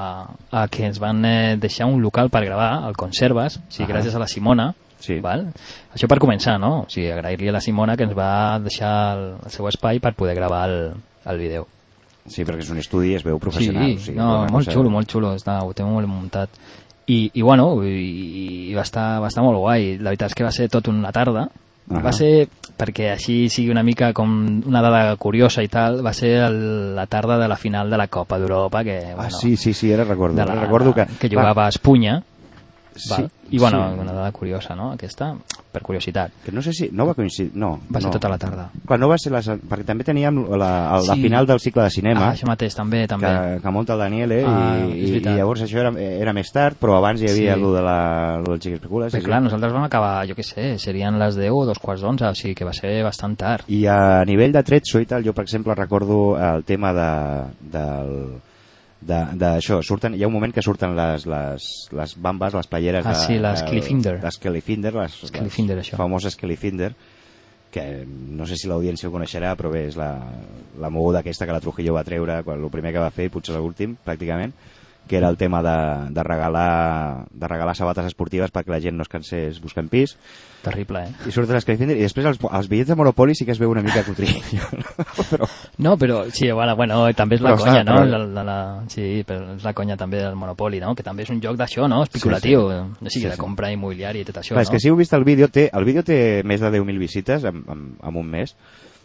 a que ens van eh, deixar un local per gravar, al Conserves, o sigui, Ahà. gràcies a la Simona. Sí. Val? Això per començar, no? O sigui, agrair-li a la Simona que ens va deixar el, el seu espai per poder gravar el, el vídeo. Sí, perquè és un estudi, es veu professional. Sí, o sigui, no, una molt cosa- xulo, molt xulo, està, ho té molt muntat. I, i bueno, i, i va, estar, va estar molt guai. La veritat és que va ser tot una tarda. Ahà. Va ser, perquè així sigui una mica com una dada curiosa i tal, va ser el, la tarda de la final de la Copa d'Europa, que, Ah, bueno, sí, sí, sí, ara recordo. de Ara la, recordo que... que jugava a Espunya. Sí, Val? I bueno, sí. una dada curiosa, no? Aquesta, per curiositat. Que no sé si... No va coincidir... No, Va ser no. tota la tarda. Clar, no va ser la... Perquè també teníem la, la, la Sí. final del cicle de cinema, Ah, això mateix, també, també. que, que munta el Daniele, Ah, i, és i, veritat. i llavors això era, era més tard, però abans hi havia Sí. sí. lo, de la, lo del Xic Especula. Però clar, nosaltres vam acabar, jo què sé, serien les deu o dos quarts d'onze, o sigui que va ser bastant tard. I a nivell de trezzo i tal, jo per exemple recordo el tema de, del de, de això, surten, hi ha un moment que surten les, les, les bambes, les playeres Ah, de, sí, les de- Kellyfinder. les Kellyfinder, les, Kellyfinder, les això. famoses Kellyfinder, que no sé si l'audiència ho coneixerà, però bé, és la, la moguda aquesta que la Trujillo va treure, quan, el primer que va fer, i potser l'últim, pràcticament, que era el tema de, de, regalar, de regalar sabates esportives perquè la gent no es cansés buscant pis. Terrible, eh? I surten les Kellyfinder, i després els, els bitllets de Monopoly sí que es veu una mica cutrillo. però, No, però sí, bueno, bueno també és la Però conya, està, no? però- La, la, la, sí, però és la conya també del Monopoli, no? Que també és un joc d'això, no? Especulatiu, Sí, no Sí, sigui de sí. compra immobiliària i tot això, clar, no? és que si heu vist el vídeo, té, el vídeo té més de deu mil visites en, en, en un mes,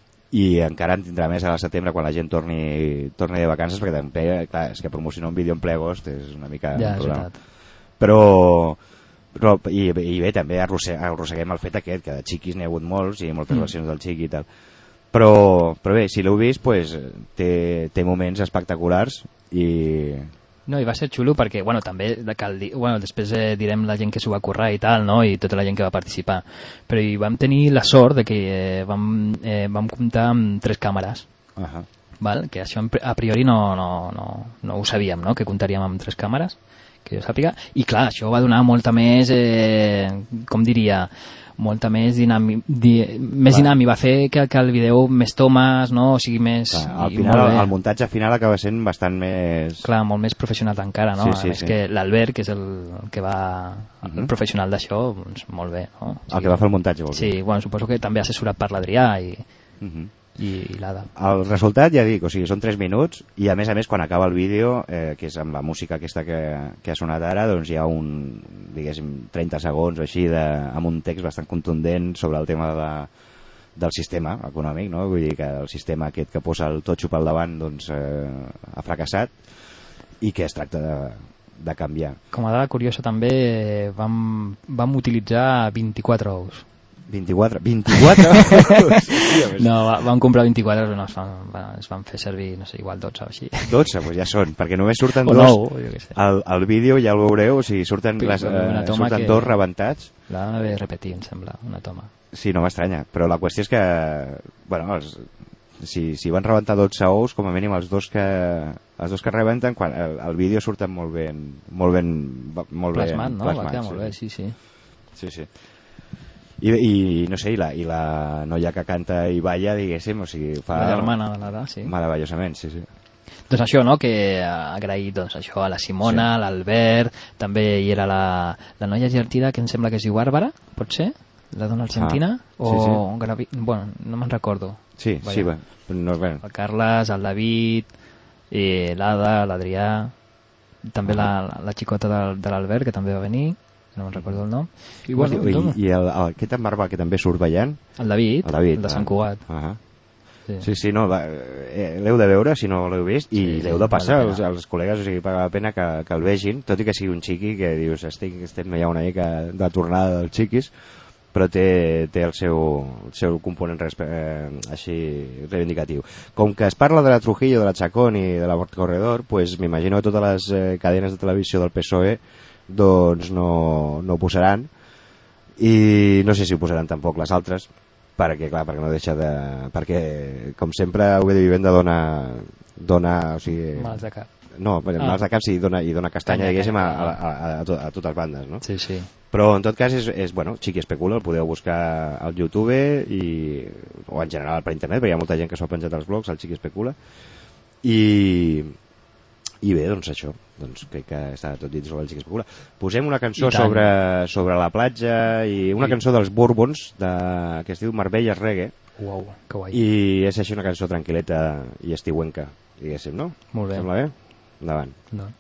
i encara en tindrà més al setembre quan la gent torni, torni de vacances, perquè també, clar, és que promocionar un vídeo en ple agost és una mica Ja, un és problema. veritat. Però, però i, i bé, també arrosse- arrosseguem el fet aquest, que de xiquis n'hi ha hagut molts, i moltes Mm. versions del xiqui i tal. Però, però bé, si l'heu vist, pues, té, té moments espectaculars i... No, i va ser xulo perquè, bueno, també de cal dir, bueno, després eh, direm la gent que s'ho va currar i tal, no? I tota la gent que va participar. Però hi vam tenir la sort de que eh, vam, eh, vam comptar amb tres càmeres, Uh -huh. val? Que això en pri- a priori no, no, no, no ho sabíem, no? Que comptaríem amb tres càmeres, que jo sàpiga. I clar, això va donar molta més, eh, com diria, molta més dinàmic, di, més Clar. dinàmic, va fer que, que el vídeo més tomes, no? O sigui, més... Clar, al i final, molt el, bé. el muntatge final acaba sent bastant més... Clar, molt més professional encara, no? Sí, A sí, més sí. que l'Albert, que és el que va... Mhm. el professional d'això, doncs molt bé, no? O El que va fer el muntatge, vol dir. Sí, bueno, suposo que també assessorat per l'Adrià i, Uh -huh. i, i l'Ada. El resultat, ja dic, o sigui, són tres minuts, i a més a més, quan acaba el vídeo, eh, que és amb la música aquesta que, que ha sonat ara, doncs hi ha un, diguéssim, trenta segons o així, de, amb un text bastant contundent sobre el tema de, del sistema econòmic, no? Vull dir que el sistema aquest que posa el totxo pel davant, doncs, eh, ha fracassat, i que es tracta de, de canviar. Com a dada curiosa també eh, vam, vam utilitzar vint-i-quatre ous. vint-i-quatre? vint-i-quatre? Hòstia, pues No, va, vam comprar vint-i-quatre, però no, es van, va, es van fer servir, no sé, igual dotze o així. dotze, doncs ja són, perquè només surten O dos. nou, jo què sé. Al, al vídeo ja el veureu, o sigui, surten, Però les, una eh, toma surten que- dos rebentats. La vam haver repetit, em sembla, una toma. Sí, no m'estranya, però la qüestió és que, bueno, els, si, si van rebentar dotze ous, com a mínim els dos que, els dos que rebenten, quan el, el vídeo surten molt ben, molt ben, molt Plasmat, ben no? Va quedar molt bé, sí, sí. Sí, sí. I, i no sé, i la, i la noia que canta i balla, diguéssim, o sigui, fa... La germana de l'Ada, sí. Meravellosament, sí, sí. Doncs això, no?, que agraït doncs, això a la Simona, sí. l'Albert, també hi era la, la noia divertida que em sembla que es diu Bàrbara, pot ser? la dona argentina, Ah, o sí, sí. Gravi... bueno, no me'n recordo. Sí, Vaja. sí, va. No, bueno. El Carles, el David, eh, l'Ada, l'Adrià, també la, la xicota del, de l'Albert, que també va venir, no me'n recordo el nom. I, bueno, I, tot- i el, el, aquest en barba que també surt ballant? el David, El David, el de Sant ah. Cugat. Ah. Sí. Sí, sí, no, va, eh, l'heu de veure si no l'heu vist i Sí, sí, l'heu de passar val la als, pena. als col·legues, o sigui, paga la pena que, que el vegin, tot i que sigui un xiqui que dius, estic, estem ja una mica de tornada dels xiquis, però té, té el, seu, el seu component respe, eh, així reivindicatiu. Com que es parla de la Trujillo, de la Chacón i de la Mort Corredor, pues m'imagino que totes les eh, cadenes de televisió del P S O E doncs no, no ho posaran, i no sé si ho posaran tampoc les altres, perquè clar, perquè no deixa de... perquè com sempre U B de Vivenda dona, dona o sigui, Mals de cap. no, ah. mals de cap sí, dona, i dona castanya, Canya, diguéssim, a, canya. a, a, a, to- a totes bandes, no? Sí, sí. Però en tot cas és, és bueno, Chiqui Especula, el podeu buscar al YouTube i, o en general per internet, perquè hi ha molta gent que s'ho ha penjat als blogs, el Chiqui Especula, i, i bé, doncs això, doncs crec que està tot dit sobre el Chiqui Especula. Posem una cançó I tant. sobre, sobre la platja i una I- cançó dels Bourbons de, que es diu Marbella Reggae, Uau, que guai. i és així una cançó tranquil·leta i estiuenca, diguéssim, no? Molt bé. Sembla bé? Endavant. No.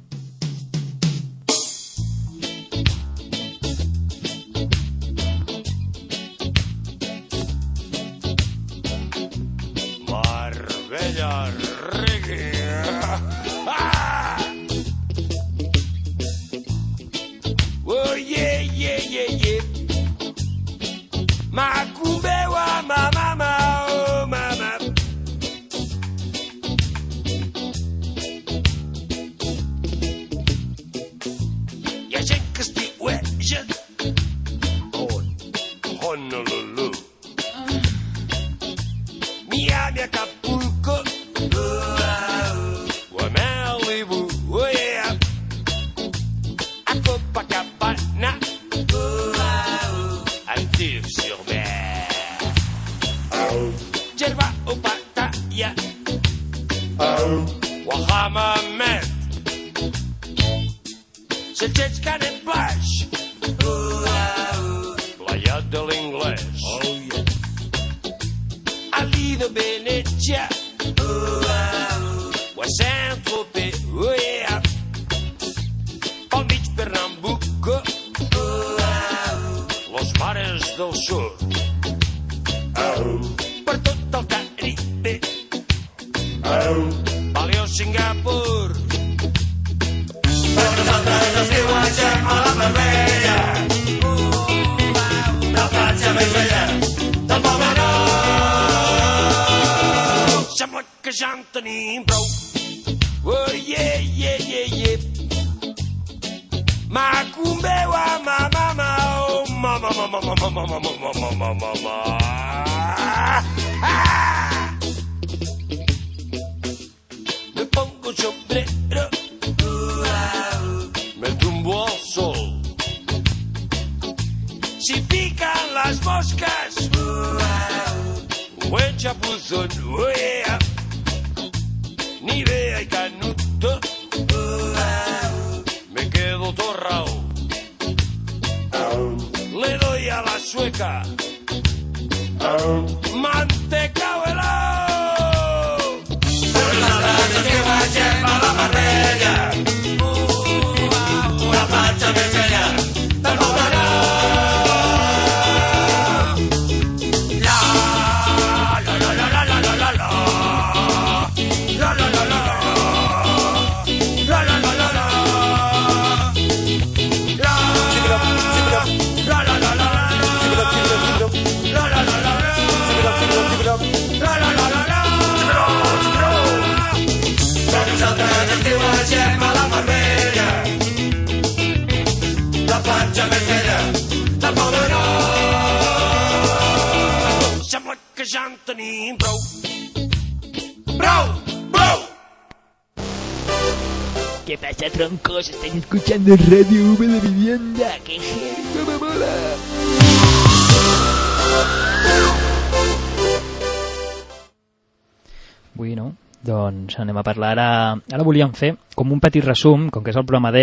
Marbella Reggae. Ah! Oh yeah, yeah, yeah, yeah. Makubewa, ma mama, oh mama. Ya sé que estoy huella. On Honolulu. Miami, Acapulco, uh, uh, Malibu, oh yeah, à Copacabana, uh, uh, Antilles-sur-Mer, Djerba ou Pattaya, Wahamamet, Sitges, Canet Plage, uh, uh, Playa de l'Inglès, oh yeah. Ali de Venezia, uh, uh, a Saint-Tropez, oh yeah. Palm Beach, Pernambuco, uh, uh, los mares del sur, uh, per tot el Caribe, uh, Bali o Singapur. Per nosaltres es diu Agem a la Marbella, uh, la platja més bella del poble nou. Sembla que ja en tenim prou. Oh yeah, yeah, yeah, yeah. Macumbewa, ma mama, oh mama, mama, mama, mama, mama, mama, mama. Ah! Me pongo sombrero, me tumbo al sol. Si pican las moscas, un buen chapuzón, oh yeah. Nivea y canuto, me quedo torrao. Le doy a la sueca, manteca o helado. Pero nada que vaya a la Marbella, una plancha me enseña del pobre La la la la la la la la la. La la la la la. La la la la la. La la la la la. La la la la la. La la la la la. Per nosaltres es diu Agem a la Marbella, la platja més bella del poble nou. Sembla que ja en tenim prou. Prou! Prou! ¿Qué pasa, troncos? Están escuchando Radio V de Vivienda. ¡Qué genial! ¡Me mola! Bueno, doncs anem a parlar ara... Ara volíem fer com un petit resum, com que és el programa deu,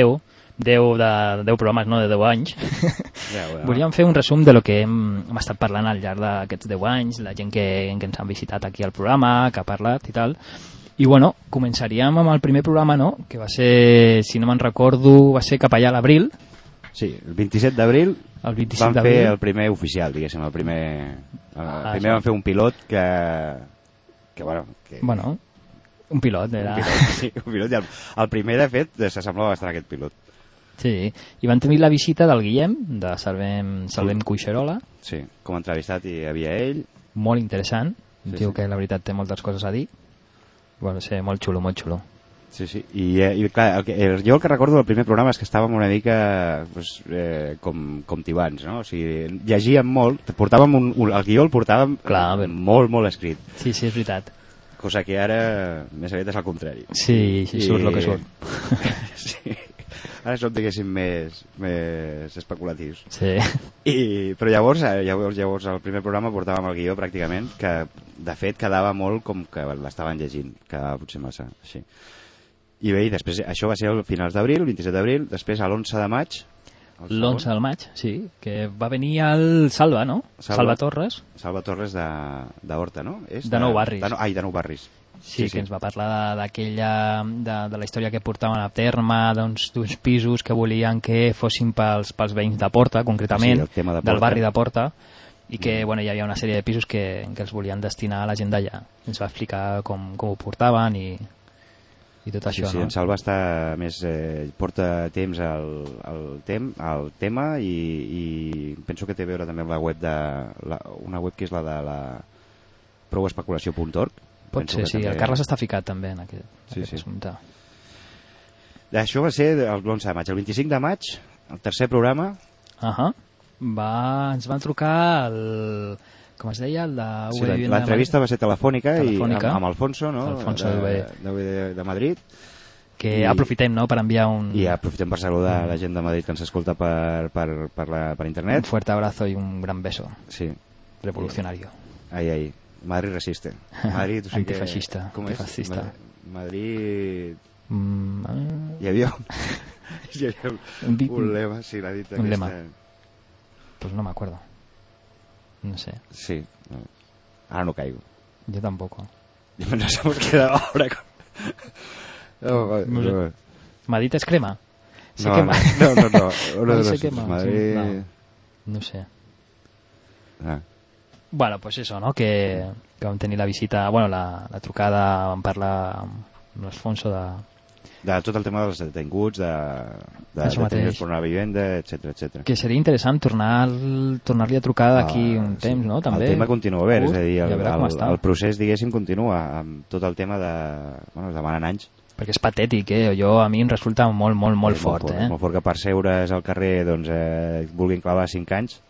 deu, de, deu programes, no de deu anys, Ja, bueno. volíem fer un resum de lo que hem, hem estat parlant al llarg d'aquests deu anys, la gent que, que ens han visitat aquí al programa, que ha parlat i tal. I bueno, començaríem amb el primer programa, no?, que va ser, si no me'n recordo, va ser cap allà a l'abril. Sí, el vint-i-set d'abril El vint-i-set vam fer d'abril. el primer oficial, diguéssim, el primer... El Ah, primer sí. vam fer un pilot que... que bueno... Que... Bueno, un pilot, era... Un pilot, sí, un pilot. I el, el primer, de fet, s'assemblava bastant a aquest pilot. Sí, i van tenir la visita del Guillem, de Salvem, Salvem Cuixerola, Sí, com a entrevistat hi havia ell. molt interessant, un Sí, tio sí. que la veritat té moltes coses a dir. Bueno, sí, molt xulo, molt xulo. Sí, sí. I, eh, i clar, el que, el, jo el que recordo del primer programa és que estàvem una mica pues, eh, com, com tibants, no? O sigui, llegíem molt, portàvem un, un, el guió el portàvem Clar, bé. molt, molt escrit. Sí, sí, és veritat. Cosa que ara més aviat és al contrari. Sí, sí, surt el que surt. Sí. Ara som, diguéssim, més, més especulatius. Sí. I, però llavors, eh, llavors, llavors, el primer programa portàvem el guió pràcticament, que de fet quedava molt com que l'estaven llegint, quedava potser massa així. I bé, i després, això va ser a finals d'abril, vint-i-set d'abril, després a l'onze de maig. el L'onze segon, del maig, sí, que va venir el Salva, no? Salva. Salva Torres. Salva Torres de, de Horta, no? És De Nou Barris. De, no, ai, de Nou Barris. Sí, sí, que ens va parlar de- d'aquella de, de la història que portaven a terme, d'uns d'uns pisos que volien que fossin pels, pels veïns de Porta, concretament, Sí, el tema de del Porta. barri de Porta, i que bueno, hi havia una sèrie de pisos que, que els volien destinar a la gent d'allà. Ens va explicar com, com ho portaven i, i tot Sí, això, sí, no? en Salva està més, eh, porta temps al, al, tem, al tema i, i penso que té a veure també amb la web de la, una web que és la de la prouespeculació punt org. Pot Penso ser, que sí, també- el Carles està ficat també en aquest, Sí, aquest sí. assumpte. Això va ser l'onze de maig. El vint-i-cinc de maig, el tercer programa. Uh va, ens van trucar el... com es deia? El de Sí, U B Vivienda de l'entrevista va ser telefònica, Telefònica. i amb, amb Alfonso, no? Alfonso de, de U B. de, U B de, de Madrid. que I- aprofitem, no?, per enviar un, I aprofitem per saludar a la gent de Madrid que ens escolta per, per, per, la, per un internet. fuerte abrazo y un gran beso Sí. revolucionario. Ahí, ahí. Madrid resiste. Madrid, o sigui que- Antifeixista, com és? antifascista. Ma- Madrid... Mm, ah, Hi havia, hi havia un, Un dit- un lema, sí, l'ha dit un aquesta... lema. pues no me acuerdo. No sé, Sí, no. Ara no caigo. yo tampoco. Nos hemos quedado ahora con... No, va- No sé. no, Madrid es crema. Se no, quema. no, no, no, uno de Se los quema. Madrid... No, no sé. Ah, Bueno, pues eso, no? Que, que vam tenir la visita, bueno, la, la trucada, vam parlar amb l'Alfonso de... de tot el tema dels detinguts, de, de Això mateix. detinguts per una vivenda, etcètera, etcètera. Que seria interessant tornar tornar-li a trucar d'aquí Ah, un sí. temps, no? També. El tema continua obert, Uf, és a dir, i a el, veure com el, està. el procés, diguéssim, continua amb tot el tema de... Bueno, es demanen anys. Perquè és patètic, eh? Jo, a mi em resulta molt, molt, molt És fort, eh? Molt fort que per seure's al carrer doncs, eh, vulguin clavar cinc anys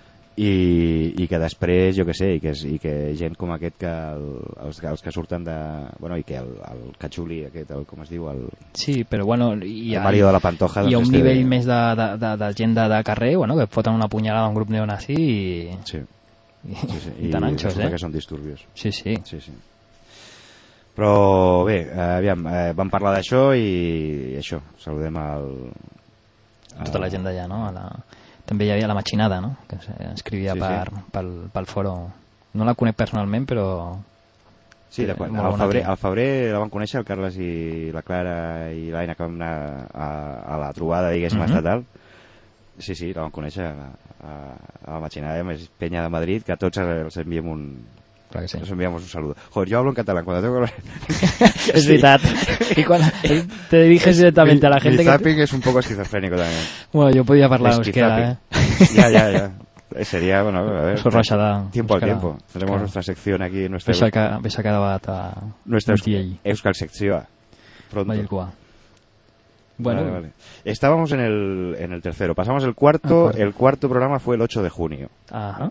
i, i que després, jo que sé, i que, i que gent com aquest, que el, els, els que surten de... Bueno, i que el, el Cachuli, aquest, el, com es diu, el, Sí, però bueno... Hi el marido de la Pantoja... hi ha doncs, un este nivell de- més de, de, de, de gent de, de carrer, bueno, que et foten una punyalada a un grup neonazi i... Sí, i, sí, sí. i tan anxos, resulta eh? que són disturbios. Sí, sí. Sí, sí. Però bé, eh, aviam, eh, vam parlar d'això i això, saludem al... al- Tota la gent d'allà, no? A la... També hi havia la Machinada, no? Que es- escrivia Sí, sí. per, pel, pel foro. No la conec personalment, però... Sí, de, Té quan, molt al, bona febrer, tia. al febrer la van conèixer el Carles i la Clara i l'Aina, que vam anar a, a la trobada, diguéssim, Mhm. estatal. Sí, sí, la van conèixer a, a, a la Machinada, més Penya de Madrid, que a tots els enviem un... Clar que sí. Nos enviamos un saludo. Joder, yo hablo en catalán cuando tengo que hablar... Es verdad. Y cuando te diriges directamente a la gente Mi que... zapping es un poco esquizofrénico también. Bueno, yo podía hablar Esquizapping. euskera, eh? Ya, ya, ya. Eh, Sería, bueno, a ver. Eso rocha da Tiempo al euskera. tiempo. Tenemos Claro. nuestra sección aquí, nuestra, Ves a, ves a cada bata... nuestra Euskal, Euskal sección. Pronto. Mayilcoa. Bueno, Vale, vale. Estábamos en el, en el tercero. Pasamos el cuarto. Ah, cuarto. El cuarto programa fue el ocho de junio. ajá.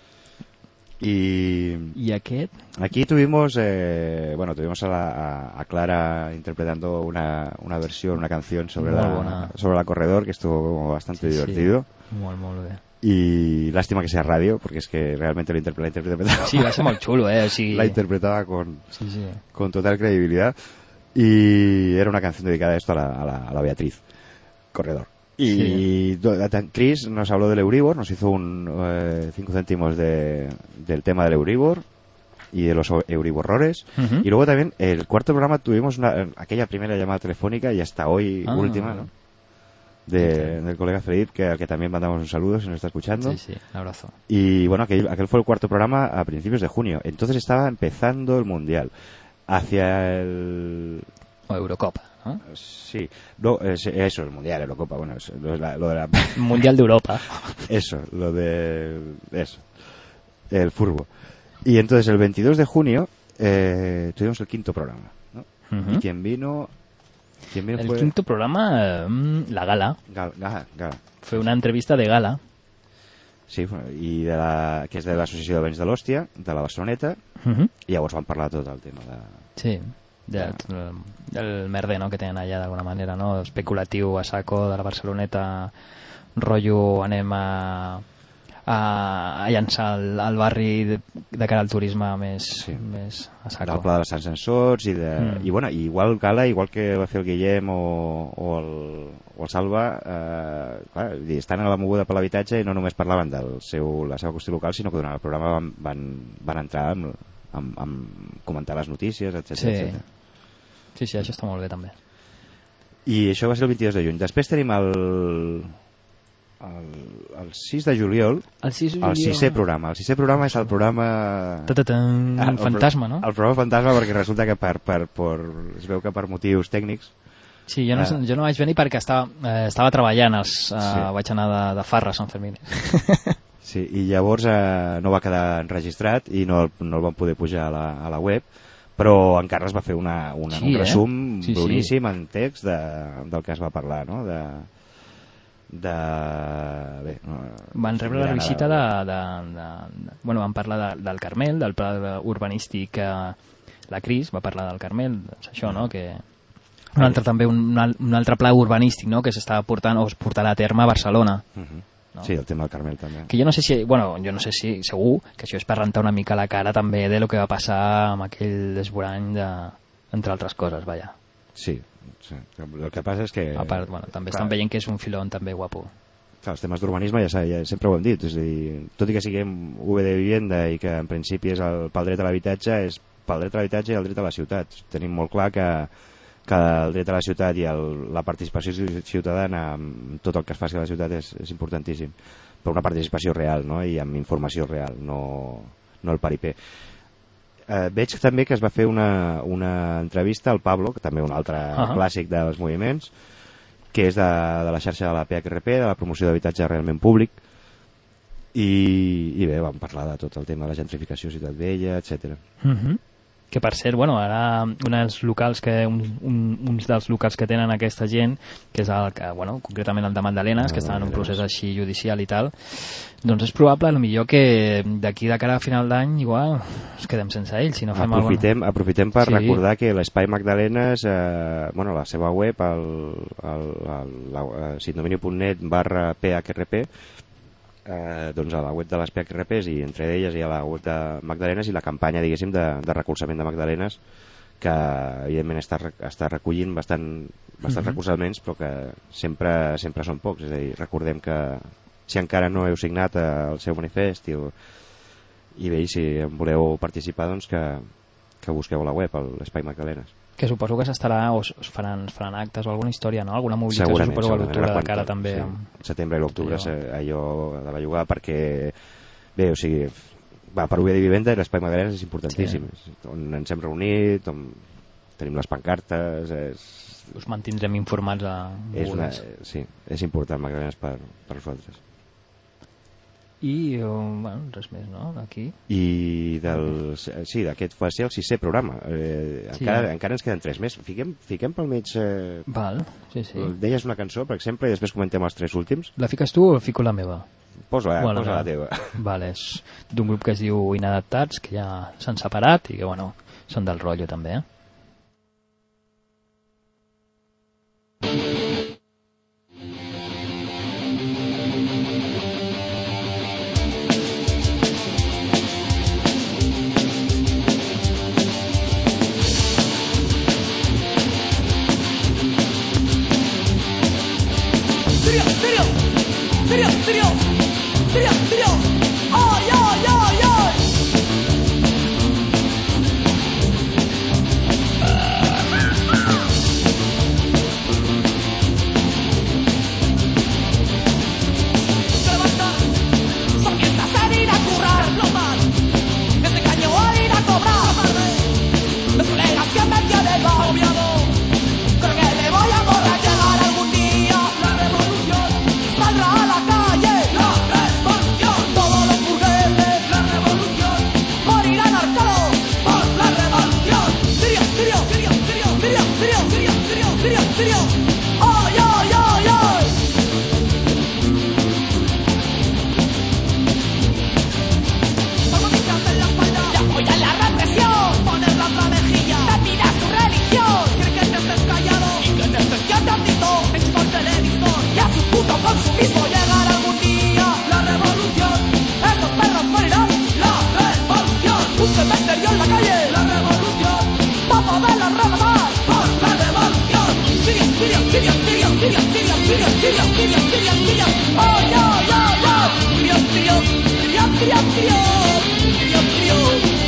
Y ¿Y aquest? aquí tuvimos, eh, bueno, tuvimos a, la, a, a Clara interpretando una, una versión, una canción sobre Molt la, bona. sobre la Corredor, que estuvo bastante Sí, sí. divertido. Molt, molt bé. Y lástima que sea radio, porque es que realmente la, interpre- la interpretaba, Sí, va ser molt xulo, eh? O sigui... la interpretaba con, Sí, sí. con total credibilidad. Y era una canción dedicada a esto a la, a la, a la Beatriz. corredor. Y sí. Chris nos habló del Euribor, nos hizo un eh, cinco céntimos de, del tema del Euribor y de los Euriborrores. Uh-huh. Y luego también el cuarto programa tuvimos una, aquella primera llamada telefónica y hasta hoy ah, última, ¿no? De, okay. Del colega Felipe, que al que también mandamos un saludo si nos está escuchando. Sí, sí, un abrazo. Y bueno, aquel, aquel fue el cuarto programa a principios de junio. Entonces estaba empezando el Mundial. Hacia el... O Eurocopa, ¿no? Sí, no, es, eso, el Mundial, Eurocopa, bueno, es, lo, de la, lo de la... Mundial de Europa. Eso, lo de... Eso, el fútbol. Y entonces el veintidós de junio eh, tuvimos el quinto programa, ¿no? Uh-huh. Y quien vino... Quien vino el fue... quinto programa, mmm, la gala. Gal, gala, gala. Fue una entrevista de gala. Sí, i de la, que és de l'Associació de Béns de l'Hòstia, de la Barceloneta, uh-huh. I llavors van parlar tot el tema de... Sí, de, de, del merder, no?, que tenen allà d'alguna manera, no?, especulatiu a saco de la Barceloneta, rotllo anem a, a, a llançar el, el barri de, de cara al turisme més, sí. més a saco. Del Pla dels Ascensors i de... Mm. I bueno, igual Gala, igual que va fer el Guillem o, o, el, o el Salva, eh, clar, estan a la moguda per l'habitatge i no només parlaven del seu, la seva qüestió local, sinó que durant el programa van, van, van entrar amb, amb, amb comentar les notícies, etcètera. Sí. etcètera. Sí, sí, això està molt bé també. I això va ser el veintidós de juny. Després tenim el... El, el sis de juliol, el, sis de juliol. El sisè programa. El sisè programa és el programa... Ta-ta-tan, el fantasma, no? El programa fantasma, perquè resulta que per, per, per, es veu que per motius tècnics... Sí, jo no, uh, jo no vaig venir perquè estava, eh, estava treballant, els, uh, sí. Vaig anar de, de farra a Sant Fermín. Sí, i llavors eh, no va quedar enregistrat i no, no el van poder pujar a la, a la web, però encara es va fer una, una, sí, un resum eh? sí, boníssim sí. En text de, del que es va parlar, no?, de... de... Bé, no, van rebre la visita de, de, de, de... Bueno, van parlar de, del Carmel, del pla urbanístic, eh, la Cris va parlar del Carmel, doncs això, no?, que... Un altre, també un, un altre pla urbanístic, no?, que s'estava portant o es portarà a terme a Barcelona. Uh-huh. No? Sí, el tema del Carmel també. Que jo no sé si, bueno, jo no sé si, segur, que això és per rentar una mica la cara també de lo que va passar amb aquell desborany de, entre altres coses, vaja. Sí, sí. El que passa és que... A part, bueno, també clar, estan veient que és un filón també guapo. Clar, els temes d'urbanisme ja, ja sempre ho hem dit, és a dir, tot i que siguem U B de Vivienda i que en principi és el, pel dret a l'habitatge, és pel dret a l'habitatge i el dret a la ciutat. Tenim molt clar que que el dret a la ciutat i el, la participació ciutadana amb tot el que es faci a la ciutat és, és importantíssim, però una participació real, no?, i amb informació real, no, no el paripé. Eh, veig també que es va fer una, una entrevista al Pablo, que també un altre uh-huh. clàssic dels moviments, que és de, de la xarxa de la P H R P, de la promoció d'habitatge realment públic, i, i bé, vam parlar de tot el tema de la gentrificació Ciutat Vella, etcètera. Uh-huh. Que per cert, bueno, ara un dels locals que, un, un, uns dels locals que tenen aquesta gent, que és el que, bueno, concretament el de Magdalenes, que està en un procés així judicial i tal, doncs és probable, potser que d'aquí de cara a final d'any igual ens quedem sense ell, si no fem aprofitem, alguna... aprofitem per sí. recordar que l'Espai Magdalenes, eh, bueno, la seva web, el, el, el, el sindomini.net barra PHRP, Eh, doncs a la web de les P H R Ps i entre elles hi ha la web de Magdalenes i la campanya, diguéssim, de, de recolzament de Magdalenes, que evidentment està, està recollint bastant, bastant uh-huh. recolzaments, però que sempre, sempre són pocs. És a dir, recordem que si encara no heu signat el seu manifest i, i bé, si voleu participar, doncs que, que busqueu a la web, a l'Espai Magdalenes. Que suposo que s'estarà, o es faran, es faran actes o alguna història, no? Alguna mobilització, segurament, suposo, segurament, a l'octubre de cara també. Sí, amb... setembre i l'octubre allò... allò de bellugar, perquè bé, o sigui, va, per U B de Vivenda i l'Espai Magdalenes és importantíssim, sí. On ens hem reunit, on tenim les pancartes, és... us mantindrem informats a... És una, sí, és important Magdalenes per, per nosaltres. I, bueno, res més, no?, aquí. I del... Sí, d'aquest va ser el sisè programa. Eh, sí. encara, encara ens queden tres més. Fiquem, fiquem pel mig... Eh... Val, sí, sí. Deies una cançó, per exemple, i després comentem els tres últims. La fiques tu o fico la meva? Posa-la, bueno, posa la teva. Vale, és d'un grup que es diu Inadaptats, que ja s'han separat i que, bueno, són del rotllo també, eh? trio, trio, trio, trio. Ay, ay, ay, ay. Te levantas, comienzas a ir a currar, lo mal. Desde caño a ir a cobrar. Los colegas siempre tienen lo obviado. Creo que me voy a borrar, llegar algún día. La revolución saldrá a la calle. La revolución. Todos los burgueses. La revolución. Morirán ahorcados por la revolución. Sirio, sirio, sirio, sirio, sirio, sirio, sirio, sirio, sirio, sirio. Ay, ay, ay, ay. Palmaditas en la espalda. Y apoya la represión. Poner la otra mejilla. Termina su religión. Quiere que te estés callado. Y que te estés quietecito. Hecho por televisor. Y a su puto consumismo llegará algún día. La revolución. Esos perros morirán. La revolución. Un cementerio en la calle. La revolución. Va a poderlos rematar. Por la revolución. Sirio, sirio, sirio, sirio, sirio, sirio, sirio, sirio, sirio, sirio, sirio. Ay, ay, ay, ay. Sirio, sirio, sirio, sirio, sirio. Sirio, sirio.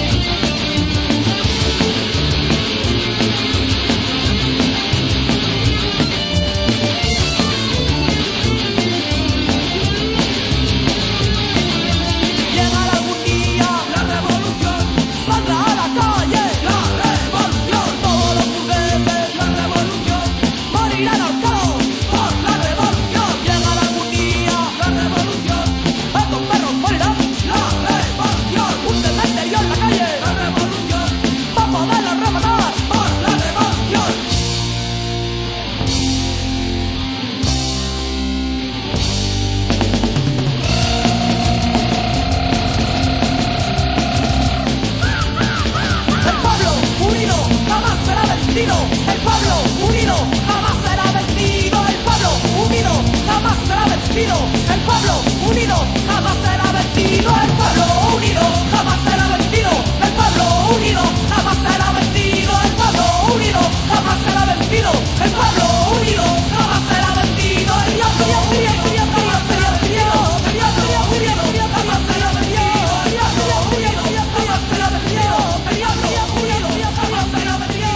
Llegará algún día la revolución, saldrá a la calle la revolución, todos los burgueses la revolución, morirán ahorcados por la revolución. Llegará algún día la revolución, estos perros morirán la revolución, un cementerio en la calle la revolución, va a poderlos rematar por la revolución. El pueblo unido jamás será vencido. El pueblo unido jamás será vencido. El pueblo unido jamás será vencido. El pueblo unido jamás será vencido. El pueblo unido jamás será vencido. El pueblo unido jamás será vencido. El pueblo unido jamás será vencido. El pueblo unido jamás será vencido. El diablo ya sería, sería, sería, sería, sería. El diablo ya sería, sería, sería, sería, sería. El diablo ya sería, sería, sería, sería, sería. El diablo ya sería, sería, sería, sería, sería.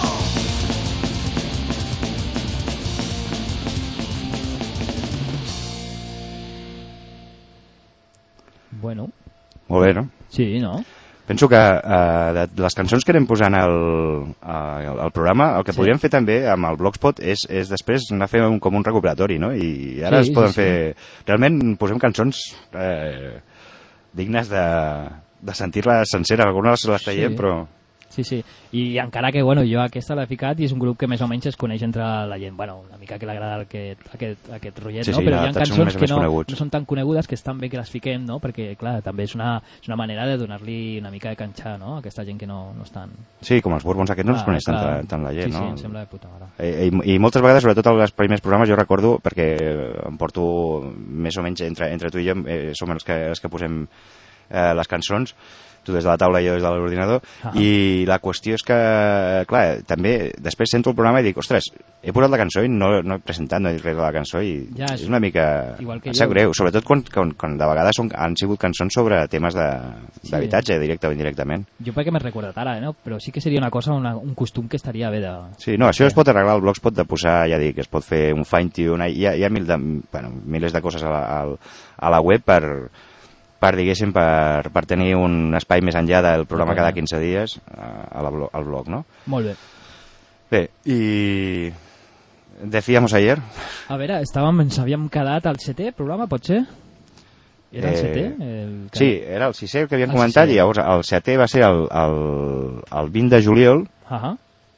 Bueno, Molt bé, no? sí, no? Penso que eh, de les cançons que anem posant al, al, al programa, el que Sí. podríem fer també amb el Blogspot és, és després anar a fer un, com un recuperatori, no? I ara Sí, es poden sí, sí. fer... Realment posem cançons eh, dignes de, de sentir-les senceres. Algunes les traiem, Sí. però... Sí, sí. I encara que, bueno, jo aquesta l'he ficat i és un grup que més o menys es coneix entre la gent. Bueno, una mica que l'agrada aquest, aquest, aquest rotllet, Sí, no? sí, Però hi ha adaptats són cançons més- que més no, coneguts. no són tan conegudes que estan bé que les fiquem, no? Perquè, clar, també és una, és una manera de donar-li una mica de canxar, no? A aquesta gent que no, no estan... Sí, com els Bourbons aquests no els Clar, coneix tant, clar. la- tant la gent, sí, no? Sí, em sembla de puta mare. I, i, I moltes vegades, sobretot als primers programes, jo recordo, perquè em porto més o menys entre, entre tu i jo, eh, som els que, els que posem eh, les cançons, tu des de la taula i jo des de l'ordinador, Ah. i la qüestió és que, clar, també després sento el programa i dic, ostres, he posat la cançó i no, no he presentat, no he dit res de la cançó, i Ja, és una mica... igual que em sap jo. greu, sobretot quan, quan, quan de vegades són, han sigut cançons sobre temes de- d'habitatge, Sí. directe o indirectament. Jo perquè m'he recordat ara, eh, no? Però sí que seria una cosa, una, un costum que estaria bé de... Sí, no, això es pot arreglar al Blogspot de posar, ja dic, es pot fer un fine-tune, hi ha, hi ha mil de, bueno, milers de coses a la, a, a la web per, per diguéssim, per, per tenir un espai més enllà del programa Ok. cada quinze dies a, a la, blo- al blog, no? Molt bé. Bé, i... Decíamos ayer... A veure, estàvem, ens havíem quedat al setè programa, pot ser? Era el Eh, setè? El que... Sí, era el sisè que havíem El comentat, sisè. i llavors el setè va ser el, el, el vint de juliol, Ahà.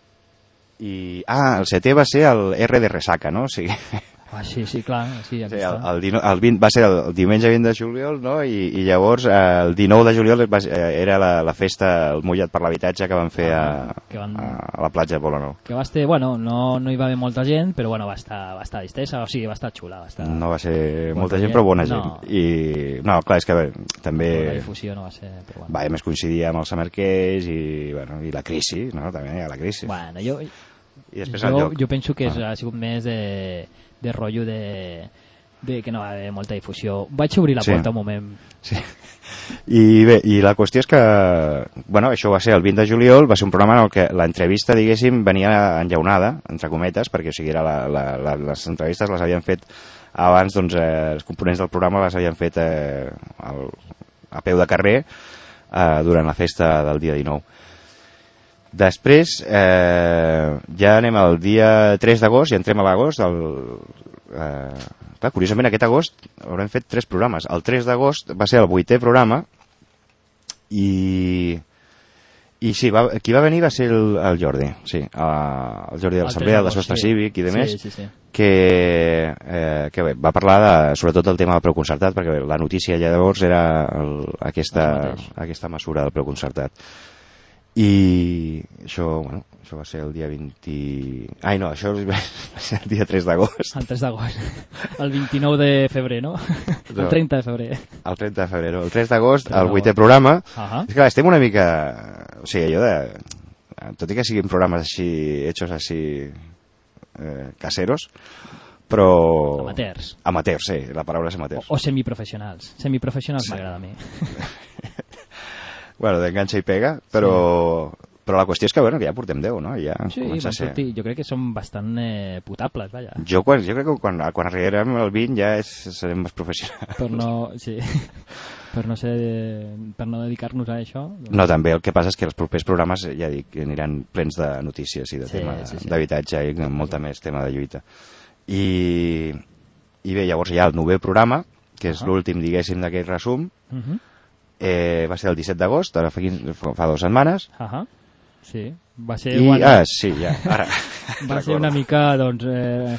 i... Ah, el setè va ser el R de Resaca, no? O sigui... Ah, sí, sí, clar, sí, aquí Sí, el, està. el, dino- el vint, va ser el diumenge vint de juliol, no? I, i llavors eh, el dinou de juliol va, ser- eh, era la, la festa, el mullat per l'habitatge que van fer a, Que van- a, a la platja de Polo Nou. Que va estar, bueno, no, no hi va haver molta gent, però bueno, va estar, va estar distesa, o sigui, va estar xula, va estar... No va ser Molta molta gent, gent, però bona no. gent. I, no, clar, és que bé, també... La difusió no va ser... Però bueno. Va, a més coincidia amb el Summer Case i, bueno, i la crisi, no? També hi ha la crisi. Bueno, jo, I després el jo, lloc. jo penso que és, Ah. ha sigut més de, de rotllo de, de que no va haver molta difusió. Vaig obrir la Sí. porta un moment. Sí. I bé, i la qüestió és que, bueno, això va ser el vint de juliol, va ser un programa en el que l'entrevista, diguéssim, venia enllaunada, entre cometes, perquè o sigui, era la, la, la, les entrevistes les havien fet abans, doncs, eh, els components del programa les havien fet eh, al, a peu de carrer eh, durant la festa del dia dinou. Després, eh, ja anem al dia tres d'agost, i entrem a l'agost, el, eh, clar, curiosament aquest agost haurem fet tres programes. El tres d'agost va ser el vuitè programa i, i sí, va, qui va venir va ser el, el Jordi, sí, a, el Jordi de l'Assemblea, del Sostre sí. Cívic i demés, sí, sí, sí. que, eh, que bé, va parlar de, sobretot del tema del preu concertat, perquè bé, la notícia ja llavors era el, aquesta, aquesta mesura del preu concertat. I això, bueno, això va ser el dia vint... Ai, no, això va ser el dia tres d'agost. El tres d'agost. El vint-i-nou de febrer, no? El trenta de febrer. El trenta de febrer, no? El tres d'agost, el vuitè programa. Uh -huh. És que estem una mica... O sigui, allò de... Tot i que siguin programes així, hechos així... Eh, caseros, però... Amateurs. Amateurs, sí, la paraula és amateurs. O, o semiprofessionals. Semiprofessionals sí. M'agrada a mi. Bueno, d'enganxa i pega, però, sí. però la qüestió és que, bueno, que ja portem deu, no? Ja sí, comença a ser... sortir. Jo crec que són bastant eh, potables, vaja. Jo, quan, jo crec que quan, quan arribarem al vint ja és, serem més professionals. Per no, sí, per no, ser, per no dedicar-nos a això. Doncs... No, també el que passa és que els propers programes, ja dic, aniran plens de notícies i de sí, tema sí, sí. d'habitatge i molta més tema de lluita. I, i bé, llavors hi ha el novè programa, que és uh -huh. l'últim, diguéssim, d'aquest resum. Uh -huh. Eh, va ser el disset d'agost, ara fa, fa dues setmanes. Uh -huh. Sí, va ser... I, igual, ah, sí, ja, ara. Va ser una mica, doncs, eh,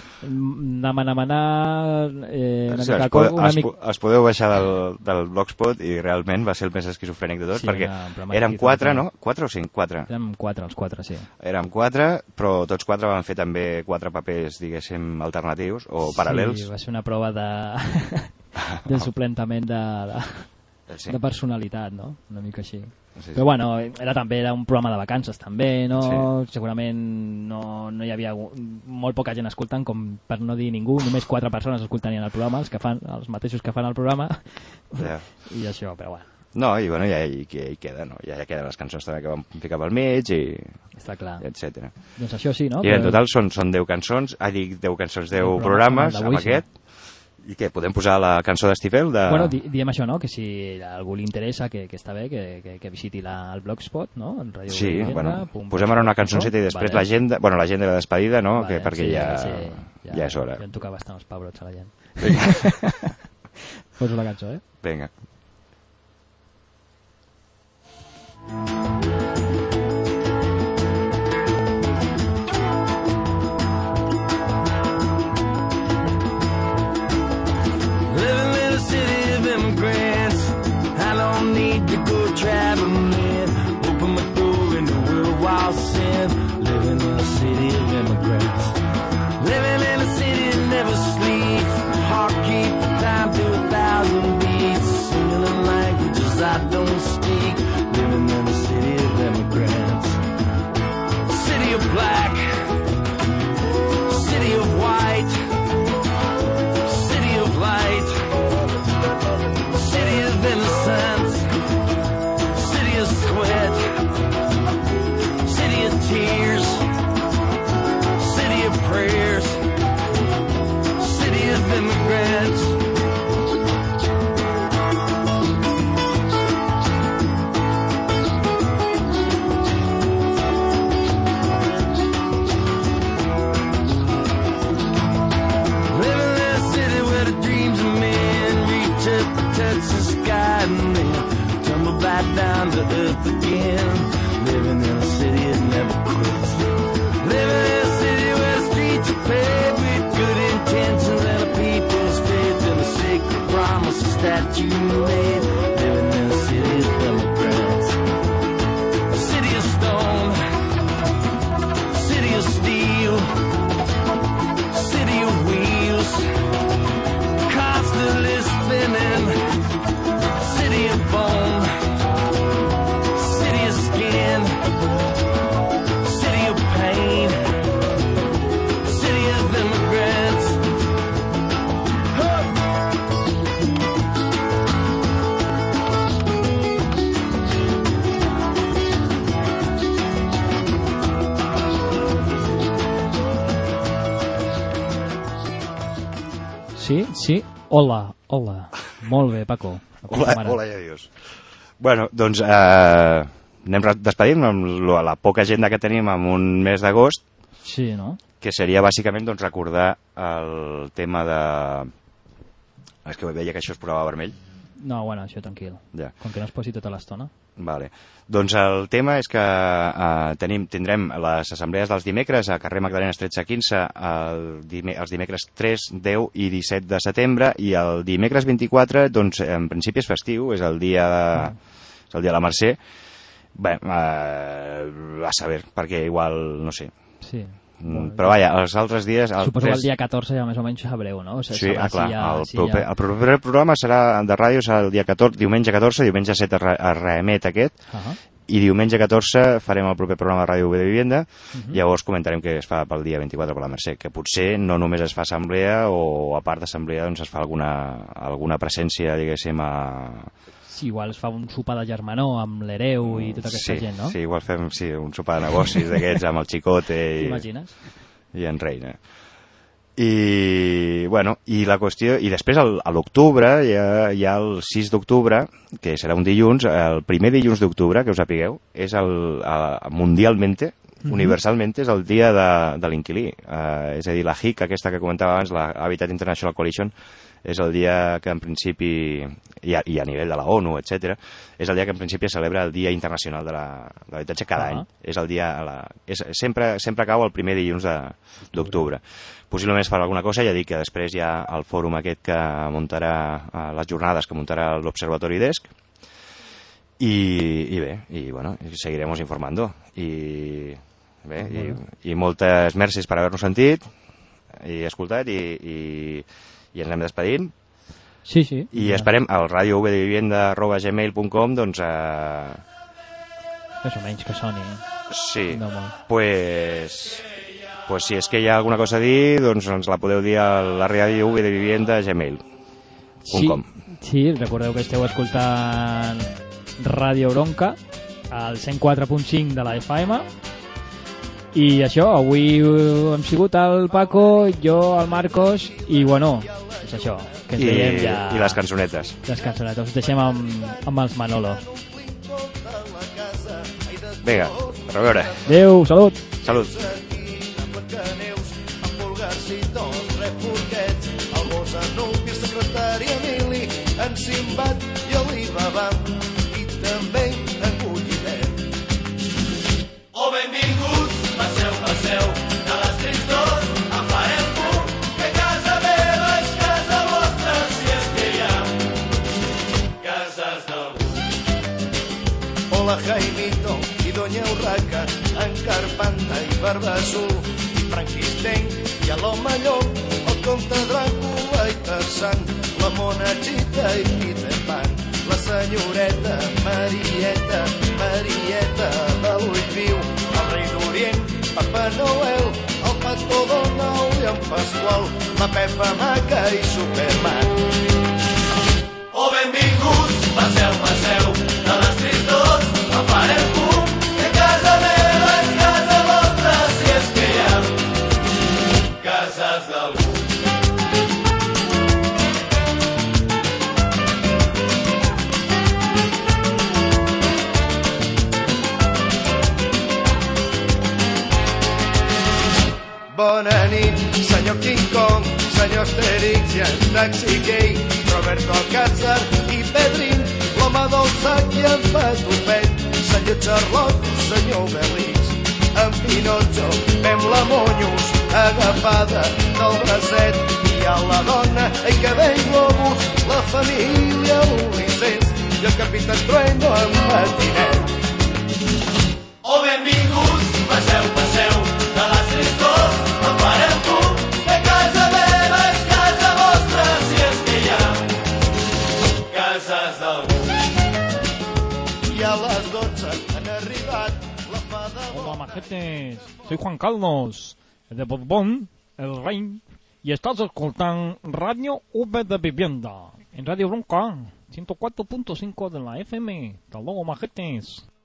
demanar, eh, una sí, mica... Els, pode, una els, mica... els podeu baixar del, del Blogspot i realment va ser el més esquizofrènic de tots, sí, perquè no, érem quatre, no? Quatre o cinc? Quatre. Érem quatre, els quatre, sí. Érem quatre, però tots quatre van fer també quatre papers, diguéssim, alternatius o paral·lels. Sí, va ser una prova de, de suplentament de... de... Sí. de personalitat, no? Una mica així. Sí, sí. Però bueno, era també era un programa de vacances també, no? Sí. Segurament no, no hi havia molt poca gent escoltant, com per no dir ningú, només quatre persones escoltanien el programa, els que fan els mateixos que fan el programa. Ja. I això, però bueno. No, i bueno, ja hi, hi queda, no? Ja, ja queden les cançons també que vam ficar pel mig i... Està clar. I etcètera. Doncs això sí, no? I en total són, són deu cançons, ah, dic deu cançons, deu programes amb aquest. Sí. I què, podem posar la cançó d'Estifel? De... Bueno, di diem això, no? Que si a algú li interessa, que, que està bé, que, que, que visiti la, el Blogspot, no? En Radio sí, Vivienda, bueno, pum, posem ara una cançonceta i després vale. l'agenda, bueno, l'agenda de la despedida, no? Vale, que perquè sí, ja, sí, ja, ja és hora. Ja em toca bastant els pebrots a la gent. Vinga. Poso la cançó, eh? Vinga. Traveling, open my door in the world while sin. Living in a city of immigrants. Living in a city that never sleeps. Heart keep the time to a thousand beats. Singing in languages I don't speak. Living in a city of immigrants. City of black. City of white. City of light. City of innocence. Sweat, city of tears, city of prayers, city of immigrants. Living in a city where the dreams of men reach up to touch the sky and then tumble back down to earth again. Living in a city that never quits. Living in a city where the streets are paved with good intentions and a people's faith in the sacred promises that you made. Living in a city of immigrants. A city of stone. City of steel. City of wheels. Constantly spinning. City of bone. City of skin. City of pain. City of immigrants. Oh, sí, sí. Hola, hola. Molt bé, Paco. Hola, hola i adiós. Bueno, doncs eh, anem despedint amb la, la poca agenda que tenim en un mes d'agost. Sí, no? Que seria bàsicament doncs, recordar el tema de... És que veia que això es posava vermell. No, bueno, això tranquil. Ja. Com que no es posi tota l'estona. Vale. Doncs el tema és que eh, tenim, tindrem les assemblees dels dimecres a carrer Magdalenes tretze quinze el dime, els dimecres tres, deu i disset de setembre, i el dimecres vint-i-quatre, doncs en principi és festiu, és el dia de, ah. és el dia de la Mercè. Bé, eh, a saber, perquè igual, no sé. Sí. Mm, però vaja, els altres dies... El Suposo que tres... el dia catorze ja més o menys sabreu, no? O sigui, sí, ah, clar, si ha, el, si proper, ha... el proper programa serà de ràdio serà el dia catorze, diumenge catorze, diumenge set es, re, es reemet aquest, uh -huh. i diumenge catorze farem el proper programa de Ràdio U B de Vivienda, uh -huh. llavors comentarem què es fa pel dia vint-i-quatre per la Mercè, que potser no només es fa assemblea, o a part d'assemblea doncs es fa alguna, alguna presència, diguéssim, a... Sí, igual es fa un sopar de germanor amb l'hereu i tota aquesta sí, gent, no? Sí, igual fem sí, un sopar de negocis d'aquests amb el Xicote i... T'imagines? I en Reina. I, bueno, i la qüestió... I després, el, a l'octubre, hi, ha, hi ha el sis d'octubre, que serà un dilluns, el primer dilluns d'octubre, que us sapigueu, és el, el mundialmente, mm-hmm. universalmente, és el dia de, de l'inquilí. Uh, és a dir, la H I C, aquesta que comentava abans, la Habitat International Coalition, és el dia que en principi, i a, i a nivell de la ONU, etcètera, és el dia que en principi es celebra el Dia Internacional de l'Habitatge cada uh -huh. any. És el dia, la, és, sempre, sempre cau el primer dilluns d'octubre. Possiblement es farà alguna cosa, ja dic que després hi ha el fòrum aquest que muntarà, les jornades que muntarà l'Observatori d'Esc, i, i bé, i bueno, seguiremos informando. I bé, i, i moltes mercis per haver-nos sentit i escoltat, i, i i ens anem despedint. Sí, sí. I esperem al radio v de vivienda arroba gmail punt com, doncs... Eh... Més o menys que soni. Sí. No, pues, pues si és que hi ha alguna cosa a dir, doncs ens la podeu dir a la radio v de vivienda gmail punt com. Sí, sí, recordeu que esteu escoltant Ràdio Bronca, al cent quatre punt cinc de la F M. I això, avui hem sigut el Paco, jo, el Marcos, i bueno, és això, que ens I, veiem ja... I les cançonetes. Les cançonetes, us deixem amb, amb els Manolo. Vinga, a veure. Adéu, salut. Salut. El gos Anubi, el secretari Emili, en Simbat i l'Ibabam, i també en Collidet. Oh, benvinguts, passeu, passeu, de les tristors en farem punt, que casa meva és casa vostra, si és que hi ha cases d'algú. Hola, Jaimito i Doña Urraca, en Carpanta i Barbassol, i Franquisteny i a l'home llop, el comte Dràcula i Tarzan, la Monachita i Peter Pan, la senyoreta Marieta, Marieta de l'Ull Viu, el rei d'Orient, Papa Noel, el Pato Donald i en Pasqual, la Pepa Maca i Superman. Oh, benvinguts, passeu, passeu, de les tristors en farem punt, que casa meva és casa vostra, si és que hi ha cases d'algú. Bona nit, senyor King Kong, senyor Asterix i en Taxi Gay, Roberto Alcázar i Pedrín, l'home del sac i en Patufet, senyor Charlot, senyor Belís, en Pinotxo, fem la Monyos, agafada del bracet, i a la dona, ai que vell globus, la família Ulisses, i el capità Trueno en patinet. Oh, benvinguts, passeu, passeu, de les tristors en farem punt, que casa meva és casa vostra, si és que hi ha cases d'algú. I a les dotze han arribat la fada... Hola, majetes, soy Juan Carlos, de Borbón, el rey, y estás escoltant Radio V de Vivienda, en Radio Bronca, ciento cuatro punto cinco de la F M. Hasta luego, majetes.